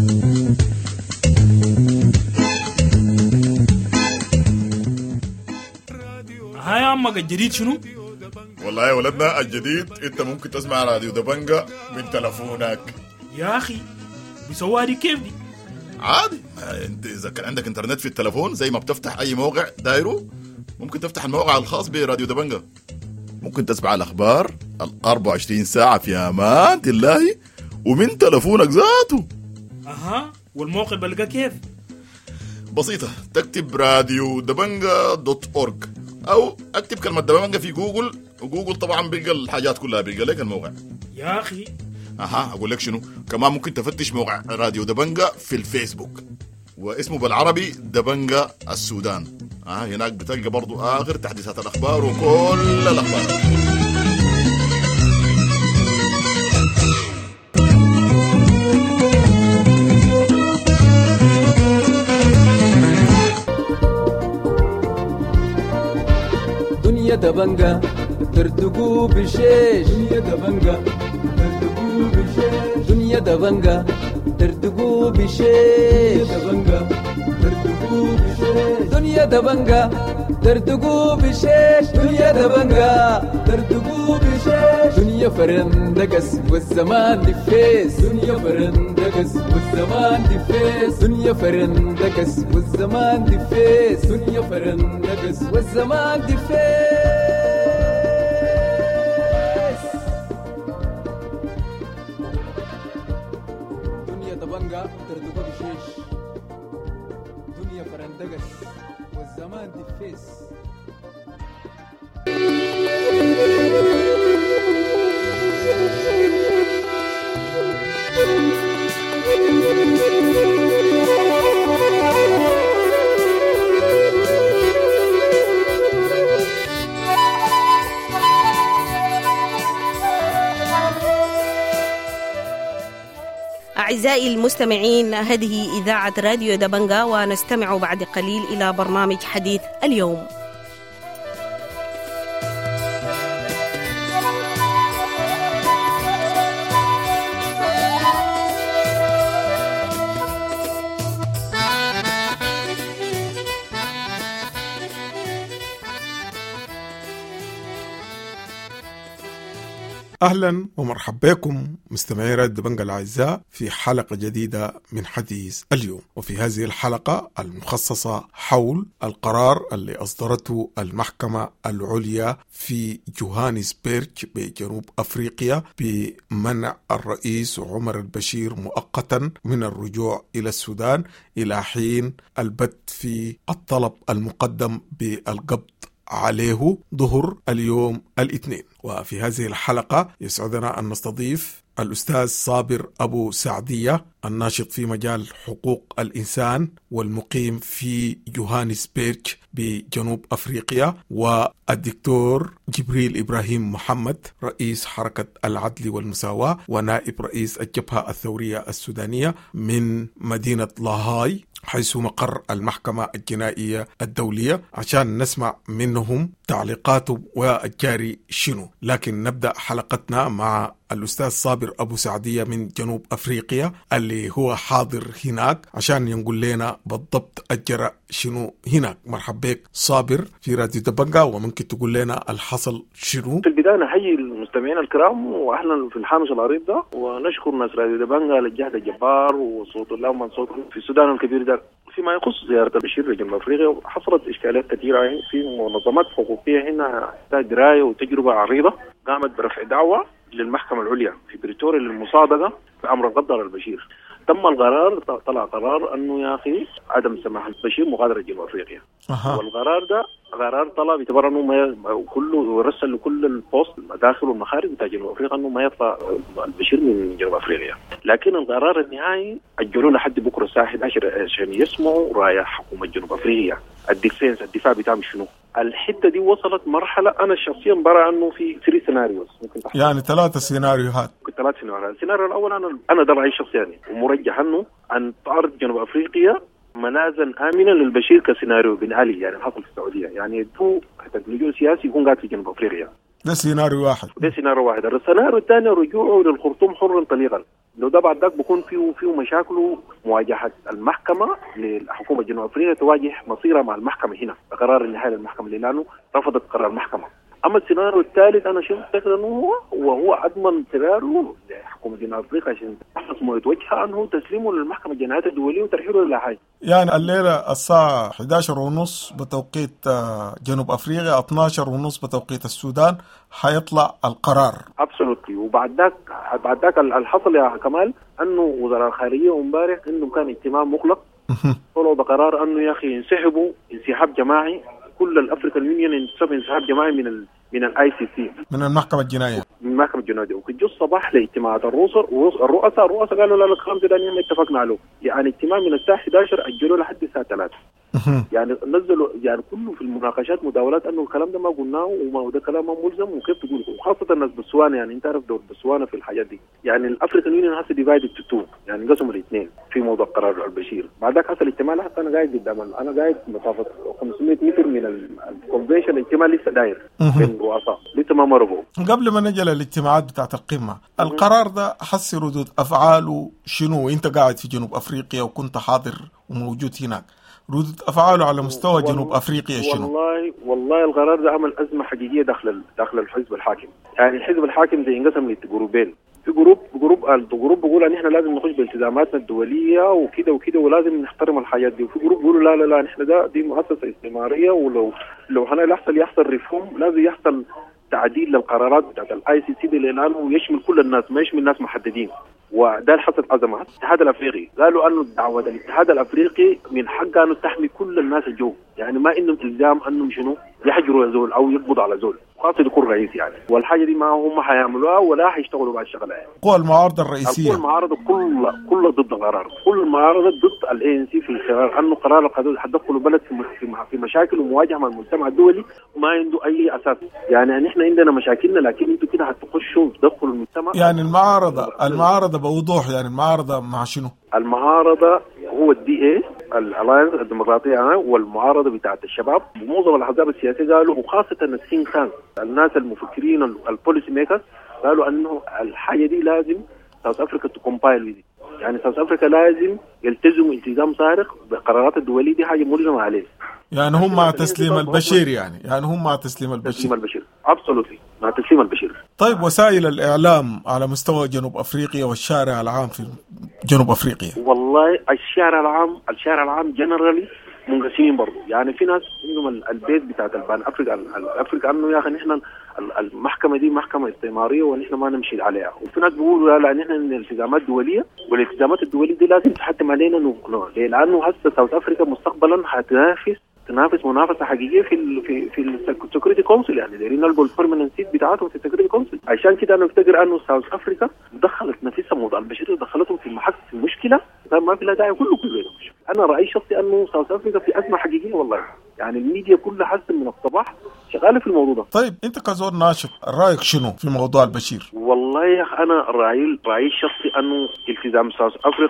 B: هاي عمك الجديد شنو؟
L: والله يا ولدنا الجديد انت ممكن تسمع راديو دبنجة من تلفونك.
B: يا أخي بيسووها دي كيف دي؟
L: عادي، انت اذا كان عندك انترنت في التلفون زي ما بتفتح اي موقع دايرو ممكن تفتح الموقع الخاص براديو دبنجة. ممكن تسمع الاخبار 24 ساعة في امان الله ومن تلفونك ذاته.
B: أها، والموقع بلقى كيف؟
L: بسيطة، تكتب راديو دبنجة.org أو أكتب كلمة دبنجة في جوجل، وجوجل طبعا بيلقى الحاجات كلها، بيلقى لك الموقع.
B: يا أخي
L: أقول لك شنو، كمان ممكن تفتش موقع راديو دبنجة في الفيسبوك واسمه بالعربي دبنجة السودان. هناك بتلقى برضو آخر تحديثات الأخبار وكل الأخبار.
M: دنيا دبنجة ترتقو بشيش، دنيا دبنجة ترتقو بشيش، دنيا دبنجة ترتقو بشيش، دنيا دبنجة ترتقو بشيش، دنيا دبنجة ترتقو بشيش، دنيا فرندقس والزمان دفيس، دنيا فرندقس والزمان دفيس، دنيا فرندقس والزمان دفيس، دنيا فرندقس والزمان دفيس. دنيا دبنجة ترتقو بشيش، دنيا فرندقس والزمان دفيس.
N: أعزائي المستمعين، هذه إذاعة راديو دبنجة، ونستمع بعد قليل إلى برنامج حديث اليوم.
A: أهلا ومرحبا بكم مستمعي راديو دبنجة الأعزاء في حلقة جديدة من حديث اليوم. وفي هذه الحلقة المخصصة حول القرار اللي أصدرته المحكمة العليا في جوهانسبرغ بجنوب أفريقيا بمنع الرئيس عمر البشير مؤقتا من الرجوع إلى السودان إلى حين البت في الطلب المقدم بالقبض عليه ظهر اليوم الاثنين. وفي هذه الحلقة يسعدنا أن نستضيف الأستاذ صابر أبو سعدية، الناشط في مجال حقوق الإنسان والمقيم في جوهانسبرغ بجنوب أفريقيا، والدكتور جبريل إبراهيم محمد رئيس حركة العدل والمساواة ونائب رئيس الجبهة الثورية السودانية من مدينة لاهاي حيث مقر المحكمة الجنائية الدولية، عشان نسمع منهم تعليقاته والجاري شنو. لكن نبدأ حلقتنا مع الأستاذ صابر أبو سعدية من جنوب أفريقيا اللي هو حاضر هناك عشان ينقل لنا بالضبط أجرى شنو هناك. مرحبا بك صابر في راديو دبنجة، وممكن تقول لنا الحصل شنو؟
C: في البداية نحيي المستمعين الكرام وأهلا في الحامش العريض ده، ونشكر ناس راديو دبنجة للجهد الجبار وصوت الله ومن صوته في السودان الكبير ده. فيما يخص زيارة البشير لجنوب أفريقيا حصلت إشكالات كثيرة في منظمات حقوقية هنا تحتاج دراية وتجربة عريضة، قامت برفع دعوة للمحكمة العليا في بريتوريا للمصادقة بأمر القبض على البشير. تم القرار، طلع قرار أنه يا أخي عدم سماح البشير مغادرة جنوب أفريقيا. والقرار ده قرار طلع باعتبار أنه ما كله رسل لكل البوست المداخل والمخارج بتاع جنوب أفريقيا أنه ما يطلع البشير من جنوب أفريقيا. لكن القرار النهائي أجلوه لحد بكرة الساعة 11 عشان يسمعوا رأي حكومة جنوب أفريقيا الدفاع بتاعهم شنو. الحتة دي وصلت مرحلة أنا شخصيا برى أنه في 3 سيناريوز ممكن تحصل.
A: يعني 3 سيناريوهات.
C: 3 سيناريوهات. السيناريو الأول أنا ده رأيي الشخصي يعني ومرجح أنه أن تعرض جنوب أفريقيا منازل آمنة للبشير كسيناريو بن علي يعني حصل في السعودية، يعني يدو حتى اللجوء السياسي يكون قاعد في جنوب أفريقيا.
A: ده سيناريو واحد.
C: السيناريو الثاني رجوعه للخرطوم حرا طليقا، لو ده بعد ذاك بكون فيه مشاكل مواجهة المحكمة للحكومة جنوب أفريقيا تواجه مصيرها مع المحكمة هنا بقرار النهائي للمحكمة لأنه رفضت قرار المحكمة. أما السيناريو الثالث أنا شفت أنه هو عدم سيناريو لحكومة جنوب أفريقيا عشان تحصل وجهها أنه تسليمه للمحكمة الجنائية الدولية وترحيله إلى حاجة.
A: يعني الليلة الساعة 11:30 بتوقيت جنوب أفريقيا، 12:30 بتوقيت السودان حيطلع القرار.
C: أبسولوتلي. وبعد ذاك الحصل يا كمال أنه وزراء الخارجية امبارح إنه كان اجتماع مغلق طلعوا بقرار أنه يا أخي ينسحبوا انسحاب جماعي، كل الأفريكان يونيون ينسحب انسحاب جماعي من الICC
A: من المحكمة الجنائية.
C: من المحكمة الجنائية. وكجوا الصباح لاجتماعات الرؤساء قالوا لا الكلام ده ما اتفقنا عليه، يعني اجتماع من الساعة 11 أجلوا لحد الساعة 3. يعني نزلوا يعني كله في المناقشات مداولات انه الكلام ده ما قلناه وما ده كلام ملزم وكيف تقول، وخاصه الناس بسوانا يعني انت عارف دور بسوانا في الحاجات دي، يعني الافريكان يونيون هسه ديفايدد تو 2 يعني انقسموا الاثنين في موضوع قرار البشير. بعدك حصل اجتماع حتى انا قاعد قدام انا قاعد مسافه 500 متر من الكونفنشن، الاجتماع لسه داير بين الرؤساء لسه ما مرقوا.
A: قبل ما نجي للاجتماعات بتاعت القمه، القرار ده حس ردود افعاله شنو؟ انت قاعد في جنوب افريقيا وكنت حاضر وموجود هناك، ردود أفعاله على مستوى جنوب أفريقيا شنو؟
C: والله القرار ده عمل أزمة حقيقية داخل الحزب الحاكم. يعني الحزب الحاكم ده ينقسم لجروبين، في جروب بيقول ان احنا لازم نخش بالتزاماتنا الدولية وكده ولازم نحترم الحاجات دي، وفي جروب بيقولوا لا احنا دي مؤسسة استعمارية ولو هنا يحصل ريفورم لازم يحصل تعديل للقرارات بتاعت الICC دي لانه يشمل كل الناس ما يشمل ناس محددين. وده اللي حصل أزمة. الاتحاد الأفريقي قالوا أنه دعوة الاتحاد الأفريقي من حقها أنه تحمي كل الناس الجو، يعني ما إنهم إلزام أنهم شنو يحجروا زول أو يقبضوا على زول خاصة يكون رئيس يعني، والحاجة دي ما هم حيعملوها ولا حيشتغلوا بعد الشغلة يعني.
A: قوى المعارضة الرئيسية،
C: قوى المعارضة كلها ضد القرار، كل المعارضة ضد الANC في القرار أنه قرار القانون حتدخلوا بلد في مشاكل ومواجهة مع المجتمع الدولي ما عنده أي أساس. يعني إحنا عندنا مشاكلنا لكن أنتوا كده هتخشوا تدخلوا المجتمع.
A: يعني المعارضة بوضوح، يعني المعارضة مع شنو؟
C: المعارضة هو الDA الألاينس الديمقراطية والمعارضة بتاعت الشباب ومعظم الأحزاب السياسية قالوا، وخاصة الثينك تانك الناس المفكرين البوليسي ميكرز قالوا أنه الحاجة دي لازم ساوث أفريقيا تكومبايل، يعني ساوث أفريقيا لازم يلتزموا التزام صارخ بالقرارات الدولية دي، حاجة ملزمة عليه.
A: يعني هم مع تسليم البشير، يعني هم مع تسليم البشير
C: absolutely مع تسليم البشير.
A: طيب وسائل الإعلام على مستوى جنوب أفريقيا والشارع العام في جنوب أفريقيا؟
C: والله الشارع العام جنرالي منقسمين برضه. يعني في ناس عندهم البيت بتاعت البان أفريقيا أنه يا أخي نحن المحكمة دي محكمة استعمارية ونحن ما نمشي عليها، وفي ناس بيقولوا لا نحن الالتزامات دولية، والالتزامات الدولية دي لازم تحتم علينا ليه؟ لأنه هسه ساوث أفريقيا مستقبلا تنافس منافسه حقيقيه في السكيورتي كونسل. يعني دايرين نلقوا البرمننت سيت بتاعتهم في السكيورتي كونسل. عشان كده انا افتكر انه ساوث افريقيا دخلت نفسها موضوع البشير، دخلتهم في المشكله ما في لا داعي كله انا رايي شخصي انه ساوث افريقيا في ازمه حقيقيه والله. يعني الميديا كلها حاسه من الصباح شغاله في الموضوع ده.
A: طيب انت كزور ناشط رايك شنو في موضوع البشير؟
C: والله يا اخي انا رايي الشخصي انه التزام ساوث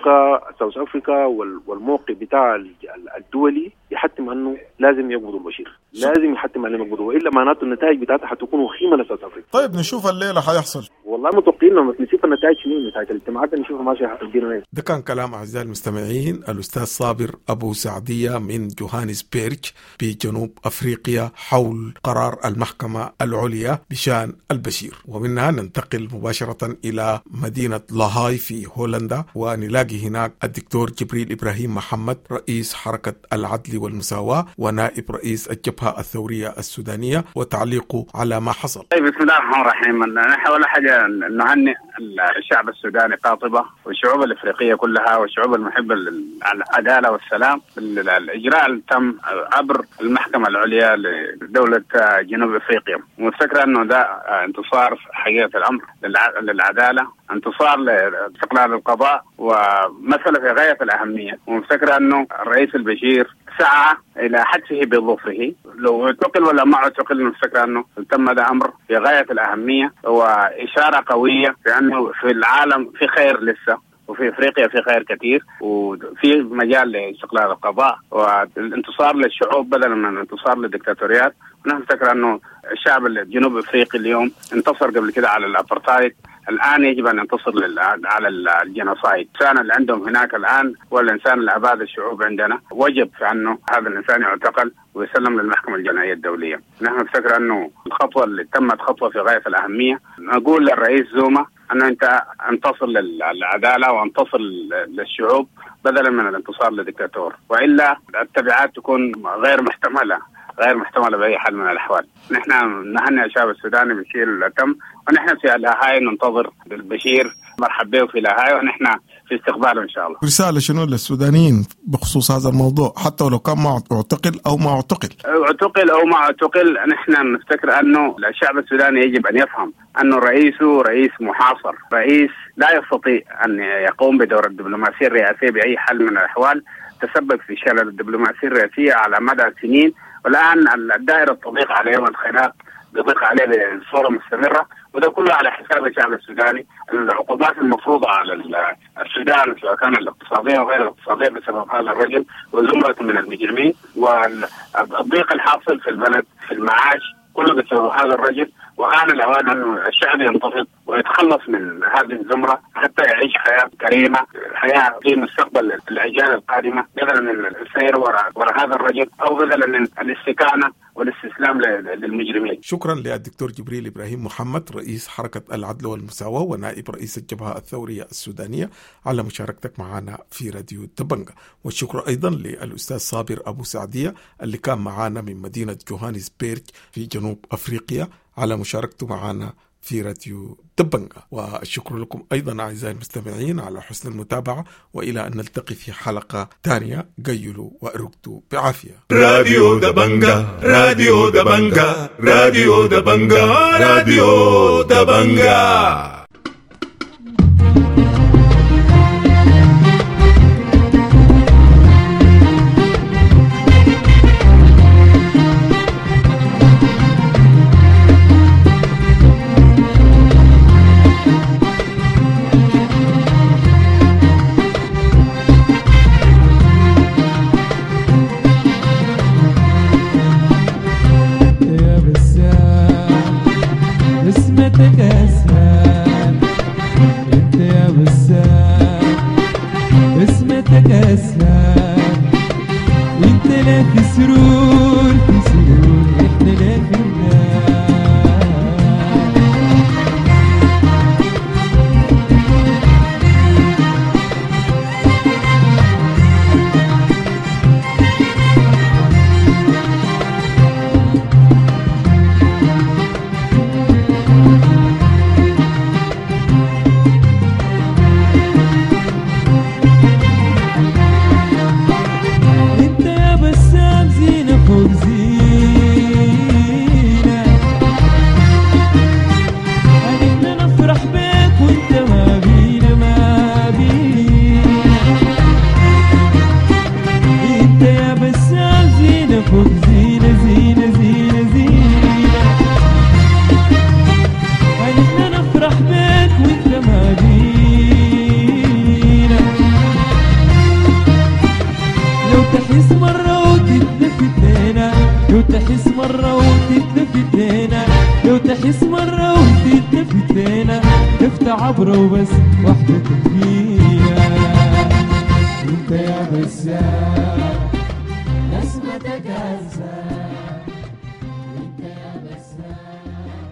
C: افريقيا والموقع بتاع الدولي يحتم انه لازم يقبضوا البشير، لازم يحتم عليهم يقبضوا، والا معناته النتائج بتاعتها حتكون وخيمه لساوث افريقيا.
A: طيب نشوف الليله حيحصل.
C: والله متوقعين لما نشوف النتائج شنو، نتائج الاجتماعات نشوفها ماشيه حتدينا ايه.
A: ده كان كلام اعزائي المستمعين الاستاذ صابر ابو سعديه من جوهانسبرغ في جنوب افريقيا حول قرار المحكمه العليا بشان البشير. ومنها ننتقل مباشره الى مدينه لاهاي في هولندا ونلاقي هناك الدكتور جبريل ابراهيم محمد رئيس حركه العدل والمساواه ونائب رئيس الجبهه الثوريه السودانيه وتعليقه على ما حصل.
G: بسم الله الرحمن الرحيم. نحن ولا حاجه نهنئ الشعب السوداني قاطبه والشعوب الافريقيه كلها والشعوب المحبه للعداله والسلام بالاجراء اللي تم عبر المحكمه العليا لدوله جنوب افريقيا. وفكره انه ده انتصار حقيقه الامر للعداله، انتصار لاستقلال القضاء ومساله في غايه الاهميه. وفكره انه الرئيس البشير سعى الى حتفه بظفره، لو اعتقل ولا ما اعتقل الفكره انه تم ده امر في غايه الاهميه واشاره قويه بانه في العالم في خير لسه، وفي افريقيا في خير كثير، وفي مجال لاستقلال القضاء والانتصار للشعوب بدلا من الانتصار للدكتاتوريات. ونحن نفتكر انه الشعب الجنوب افريقي اليوم انتصر قبل كده على الابارتايد، الان يجب ان ينتصر على الجنوسايد. الانسان اللي عندهم هناك الان والانسان اللي اباد الشعوب عندنا وجب في انه هذا الانسان يعتقل ويسلم للمحكمه الجنائيه الدوليه. نحن نفتكر انه الخطوه اللي تمت خطوه في غايه الاهميه. نقول للرئيس زوما انه انت انتصر للعداله وانتصر للشعوب بدلا من الانتصار للدكتاتور، والا التبعات تكون غير محتمله باي حال من الاحوال. نحن نهنئ الشعب السوداني بالشيء اللي تم، ونحن في لاهاي ننتظر البشير. مرحب به في لاهاي ونحن في استقباله ان شاء الله.
A: رساله شنو للسودانيين بخصوص هذا الموضوع حتى ولو كان ما اعتقل او ما اعتقل؟ نحن نفتكر انه الشعب السوداني يجب ان يفهم انه رئيسه رئيس محاصر، رئيس لا يستطيع ان يقوم بدور الدبلوماسيه الرئاسيه باي حال من الاحوال، تسبب في شلل الدبلوماسيه الرئاسيه على مدى سنين، والان الدائره تضيق عليه والخلاف يضيق عليه بصوره مستمره، وده كله على حساب الشعب السوداني. العقوبات المفروضه على السودان سواء كان الاقتصاديه وغير الاقتصاديه بسبب هذا الرجل وزمره من المجرمين، والضيق الحاصل في البلد في المعاش كله بسبب هذا الرجل. وآن الأوان أن الشعب ينتفض ويتخلص من هذه الزمرة حتى يعيش حياة كريمة، حياة في مستقبل الأجيال القادمة، بدلا من السير وراء هذا الرجل أو بدلا من الاستكانة والاستسلام للمجرمين. شكرا للدكتور جبريل إبراهيم محمد رئيس حركة العدل والمساواة ونائب رئيس الجبهة الثورية السودانية على مشاركتك معنا في راديو دبنجة. والشكر أيضا للأستاذ صابر أبو سعدية اللي كان معنا من مدينة جوهانسبرغ في جنوب أفريقيا على مشاركته معنا في راديو دبنجة. والشكر لكم أيضا أعزائي المستمعين على حسن المتابعة، وإلى أن نلتقي في حلقة تانية. قيلوا وأرقدوا بعافية.
O: راديو دبنجة، راديو دبنجة، راديو دبنجة، راديو دبنجة.
M: تحس مرة وتلتفت فينا تفتح عبرة وبس واحدة تكفينا انت يا بسام نسمتك هزام انت يا بسام.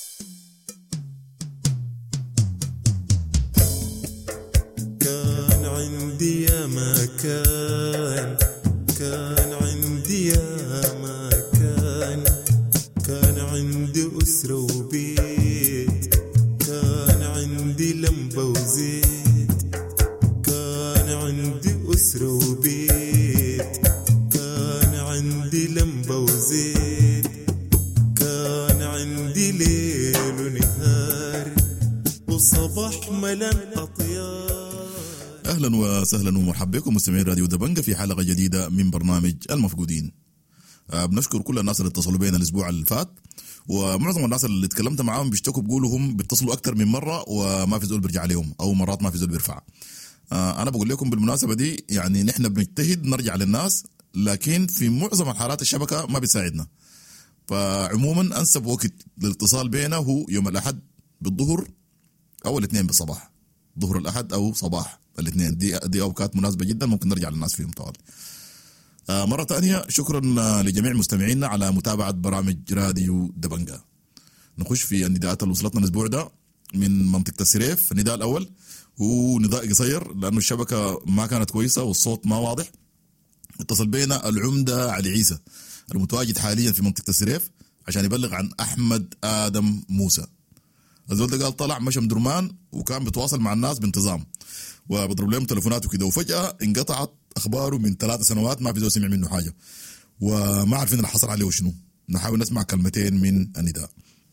O: كان عندي يا مكان كان عندي يا مكان كان عندي أسرة وبيت كان عندي لمبة وزيت كان عندي أسرة وبيت كان عندي لمبة وزيت كان عندي ليل ونهار وصباح ملان أطيار.
L: أهلا وسهلا ومرحبا بكم مستمعين راديو دبنجة في حلقة جديدة من برنامج المفقودين. بنشكر كل الناس اللي اتصلوا بينا الأسبوع اللي فات، ومعظم الناس اللي اتكلمت معاهم بيشتكوا بيقولوا هم بيتصلوا أكتر من مرة وما في زول بيرجع عليهم أو مرات ما في زول بيرفع. أنا بقول لكم بالمناسبة دي يعني نحن بنجتهد نرجع للناس، لكن في معظم الحالات الشبكة ما بتساعدنا. فعموما أنسب وقت للاتصال بينا هو يوم الأحد بالظهر أو الاثنين بالصباح، ظهر الأحد أو صباح الاثنين. دي أوقات مناسبة جدا ممكن نرجع للناس فيهم طوال. مرة تانية شكرا لجميع مستمعينا على متابعة برامج راديو دبنجة. نخش في النداءات اللي وصلتنا الأسبوع ده من منطقة السريف. النداء الأول هو نداء قصير لأنه الشبكة ما كانت كويسة والصوت ما واضح. اتصل بينا العمدة علي عيسى المتواجد حاليا في منطقة السريف عشان يبلغ عن أحمد آدم موسى. الزول ده قال طلع مشى مدرمان وكان بيتواصل مع الناس بانتظام وبضرب لهم تلفونات وكده، وفجأة انقطعت أخباره من 3 سنوات ما في زول سمع منه حاجة وما عارفين اللي حصل عليه وشنو. نحاول نسمع كلمتين من النداء.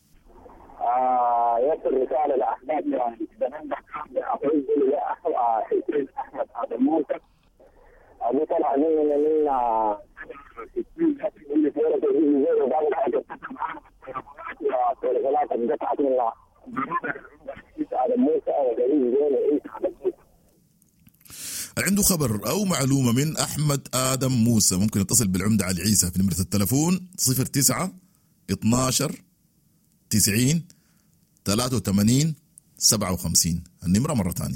P: يصل رسالة لأحبابنا يعني بننبه أقول أحمد آدم موسى أبو طلع من 60 اللي فورة اللي وبعد حاجة تتم معنا والتلفونات انقطعت من آدم موسى وجريد زين وإيش آدم موسى.
L: عنده خبر أو معلومة من أحمد آدم موسى ممكن يتصل بالعمدة علي عيسى في نمرة التلفون 09 12 90 83 57. النمرة مرة تانية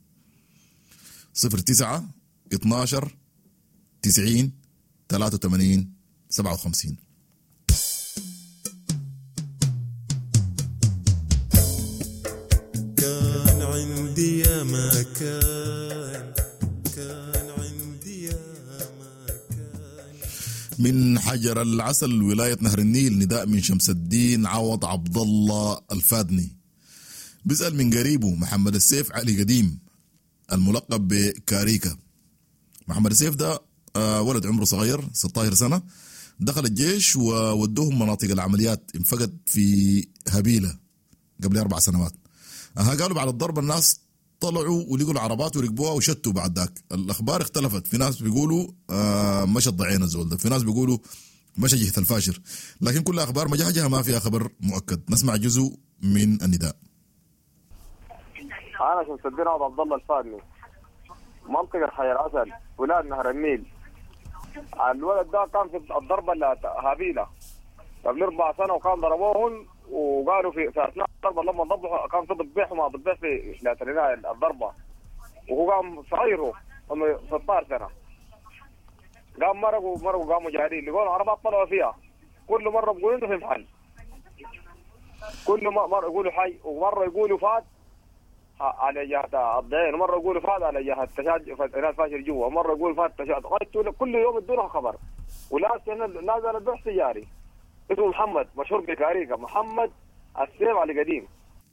L: 09 12 90 83 57.
O: كان عندي يا مكان كان عندي يا مكان.
L: من حجر العسل ولاية نهر النيل نداء من شمس الدين عوض عبد الله الفادني. بيسأل من قريبه محمد السيف علي قديم الملقب بكاريكا. محمد السيف ده ولد عمره صغير 16 سنة، دخل الجيش وودوهم مناطق العمليات، انفقد في هبيلة قبل 4 سنوات. قالوا بعد الضرب الناس طلعوا ولقوا العربات وركبوها وشتوا. بعد ذاك الأخبار اختلفت، في ناس بيقولوا مشى ضعين الزول ده، في ناس بيقولوا مشى جهة الفاشر، لكن كل أخبار مجهجها ما فيها خبر مؤكد. نسمع جزء من النداء.
P: أنا شمس الدين عبد الله الفادني، منطقة حي العسل ولاية نهر النيل. الولد ده كان في الضربة هابيلة قبل 4 سنة وكان ضربوهم، وقالوا في اثناء الضربه لما ضبحوا كان في ضبيح وما ضبيح في اثناء الضربه، وهو قام صغيره 16 سنه. قام مرقوا قاموا جاهدين لقوا العربات طلعوا فيها. كل مره بيقولوا انتوا في محل، كل مره يقولوا حي، ومره يقولوا فات على جهه الضيين، ومره يقولوا فات على جهه التشاد فاشر جوا، ومره يقول فات تشاد. كل يوم يدونها خبر. ولا زال البحث جاري. اسمه محمد مشهور بكاريكا، محمد السيف علي قديم.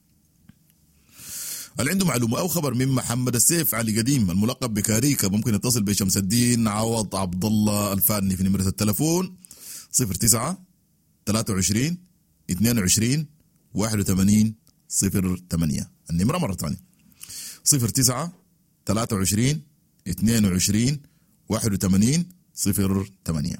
L: اللي عنده معلومة أو خبر من محمد السيف علي قديم الملقب بكاريكا ممكن يتصل بشمس الدين عوض عبد الله الفادني في نمرة التلفون 09 23 22 81 08. النمرة مرة ثانية 09 23 22 81 08.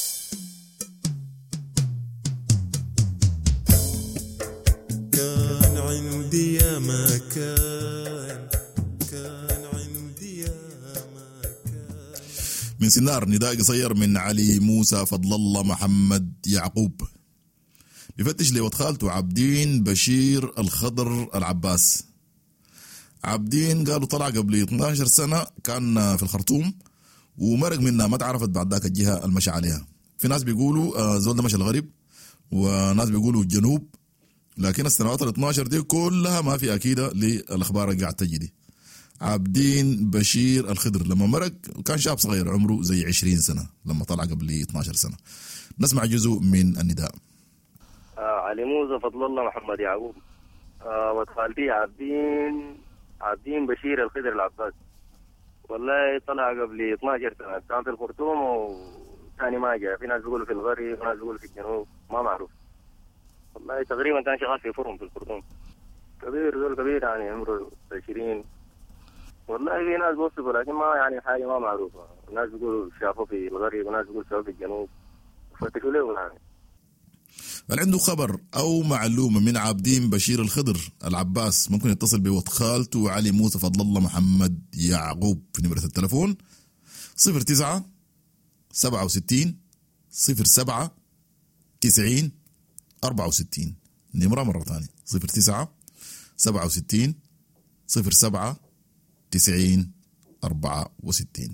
O: كان عندي يا مكان كان عندي يا مكان.
L: من سنار نداء قصير من علي موسى فضل الله محمد يعقوب. يفتش لواد خالته عابدين بشير الخضر العباس. عابدين قالوا طلع قبل 12 سنة، كان في الخرطوم ومرق منها، ما تعرفت بعد ذاك الجهة المشى عليها. في ناس بيقولوا زول ده مشى الغرب، وناس بيقولوا الجنوب، لكن السنوات 12 دي كلها ما في أكيدة للأخبار اللي قاعد تجي دي. عابدين بشير الخضر لما مرق كان شاب صغير عمره زي 20 سنة لما طلع قبل 12 سنة. نسمع جزء من النداء.
Q: علي موسى فضل الله محمد يعقوب، وخالتي عابدين بشير الخضر العباس. والله طلع قبل 12 سنة، كان في الخرطوم وثاني ما جاء. في ناس بيقولوا في الغرب وناس بيقولوا في الجنوب، ما معروف. والله تقريبا كان شغال في فرن في الخرطوم. كبير، زول كبير يعني عمره 20. والله في ناس بوصفوا لكن ما يعني حاجة ما معروفة. ناس بيقولوا شافوه في الغرب وناس بيقولوا شافوه في الجنوب، فتشوا له يعني.
L: هل عنده خبر أو معلومة من عابدين بشير الخضر العباس ممكن يتصل بواد خالته علي موسى فضل الله محمد يعقوب في نمرة التلفون 09 67 07 90 64. نمرة مرة ثانية 09 67 07 90 64.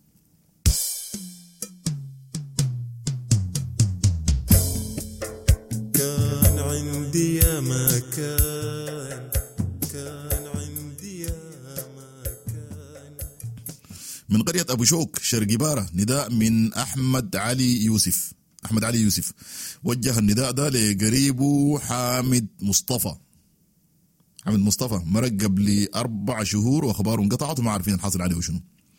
O: كان عندي يا مكان، كان عندي يا مكان.
L: من قرية أبو شوك شرقي بارة نداء من أحمد علي يوسف. أحمد علي يوسف وجه النداء ده لقريبه حامد مصطفى. حامد مصطفى مرق قبل 4 شهور وأخباره انقطعت وما عارفين الحاصل عليه وشنو.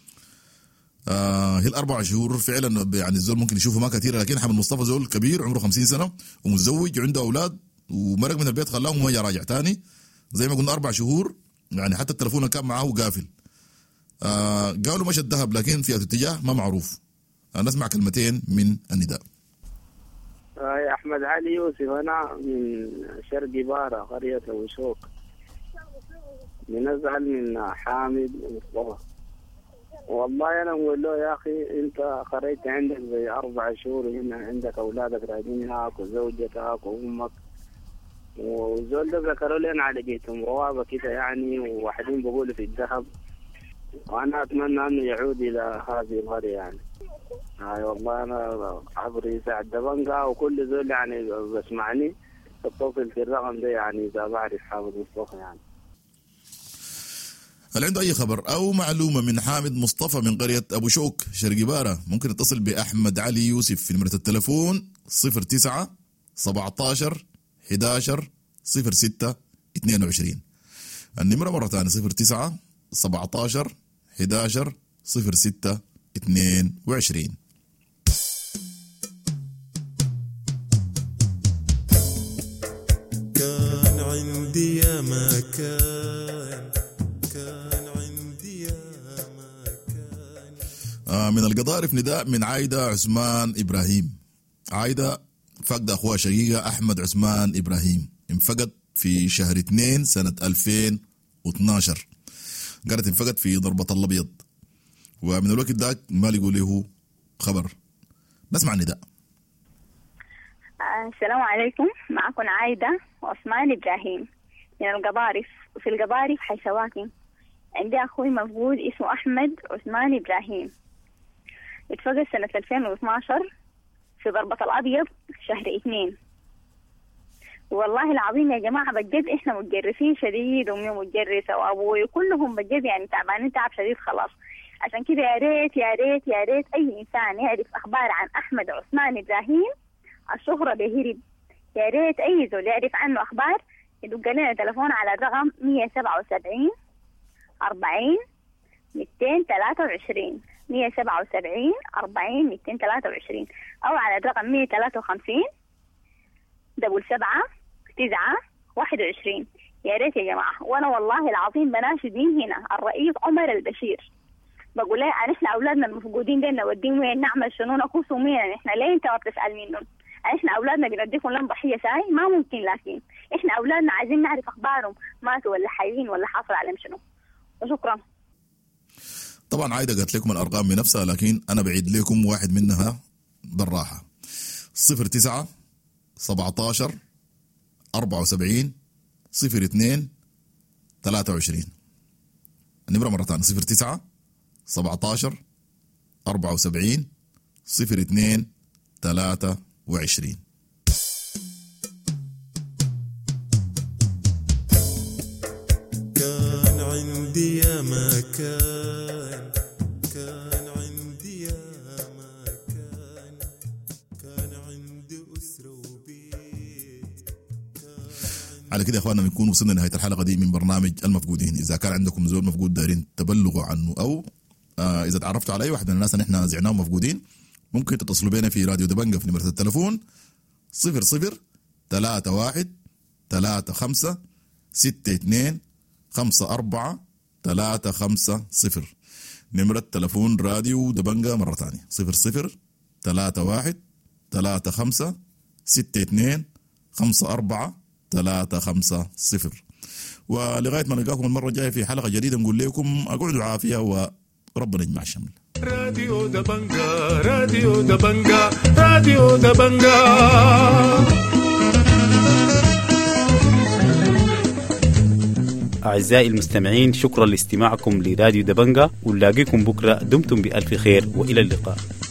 L: هي 4 شهور فعلا يعني الزول ممكن يشوفه ما كثير، لكن حامد مصطفى زول كبير عمره 50 سنة ومتزوج وعنده أولاد ومرق من البيت خلاهم وما راجع تاني. زي ما قلنا 4 شهور يعني حتى التلفون كان معه قافل. قالوا مشى الذهب لكن في اتجاه ما معروف. نسمع كلمتين من النداء.
R: يا أحمد علي يوسف، أنا من شرقي بارة قرية أبو شوك. بنزعل من حامد مصطفى. والله أنا أقول له يا أخي أنت خرجت عندك زي 4 شهور هنا، عندك أولادك راجعين هناك وزوجتك وأمك، وزول ده ذكروا لي أنا على جيتهم روابة كده يعني، وواحدين بيقولوا في الذهب، وأنا أتمنى أنه يعود إلى هذه القرية يعني. والله أنا عبري سعد دبنجا وكل زول يعني بسمعني اتصل في الرقم ده يعني إذا بعرف حامد مصطفى يعني.
L: هل عنده أي خبر أو معلومة من حامد مصطفى من قرية أبو شوك شرقي بارة ممكن يتصل بأحمد علي يوسف في نمرة التلفون 09 17 11 06 22. النمرة مرة ثانية 09 17 11 06 22.
O: كان عندي يا مكان، كان عندي يا مكان.
L: من القضارف نداء من عايدة عثمان إبراهيم. عايدة فقد أخوها شقيقة أحمد عثمان إبراهيم، انفقد في شهر 2 سنة 2012. قالت انفقد في ضربة الأبيض، ومن الوقت ذاك ما لقوا له خبر. نسمع النداء.
S: السلام عليكم، معكم عايدة عثمان إبراهيم من القضارف. وفي القضارف حي سواكن عندي أخوي مفقود اسمه أحمد عثمان إبراهيم، اتفقد سنة 2012 في ضربة الأبيض شهر 2. والله العظيم يا جماعة بجد إحنا متجرسين شديد، وأمي متجرسة وأبوي كلهم بجد يعني تعبانين تعب شديد خلاص. عشان كده يا ريت يا ريت يا ريت أي إنسان يعرف أخبار عن أحمد عثمان إبراهيم الشهرة بهرب، يا ريت أي زول يعرف عنه أخبار يدق لنا تلفون على الرقم 177 40 223 177 40 223 أو على الرقم 153 7 9 21. يا ريت يا جماعة. وأنا والله العظيم بناشدين هنا الرئيس عمر البشير، بقول له احنا اولادنا المفقودين دي نوديهم وين، نعمل شنو، نقصوا مين؟ احنا ليه انت ما بتسال منهم؟ احنا اولادنا بنديكم لهم ضحيه ساي ما ممكن، لكن احنا اولادنا عايزين نعرف اخبارهم، ماتوا ولا حيين ولا حاصل عليهم شنو. وشكرا.
L: طبعا عايده قالت لكم الارقام بنفسها، لكن انا بعيد لكم واحد منها بالراحه. 09 17 74 02 23. النمرة مرة ثانية 09 17 74 02 23.
O: كان عندي يا مكان، كان عندي يا مكان، كان عندي أسرة وبيت.
L: على كده يا اخواننا بنكون وصلنا لنهاية الحلقة دي من برنامج المفقودين. إذا كان عندكم زول مفقود دارين تبلغوا عنه، أو إذا تعرفتوا على أي واحد من الناس اللي احنا زعناهم مفقودين، ممكن تتصلوا بينا في راديو دبنجة في نمرة التلفون 00 31 35 62 54 350. نمرة تلفون راديو دبنجة مرة ثانية 00 31 35 62 54 350. ولغاية ما نلقاكم المرة الجاية في حلقة جديدة نقول لكم أقعدوا عافية وربنا يجمع الشمل.
O: راديو دبنجة، راديو دبنجة، راديو دبنجة.
T: أعزائي المستمعين، شكرا لاستماعكم لراديو دبنجة، ونلاقيكم بكرة. دمتم بألف خير وإلى اللقاء.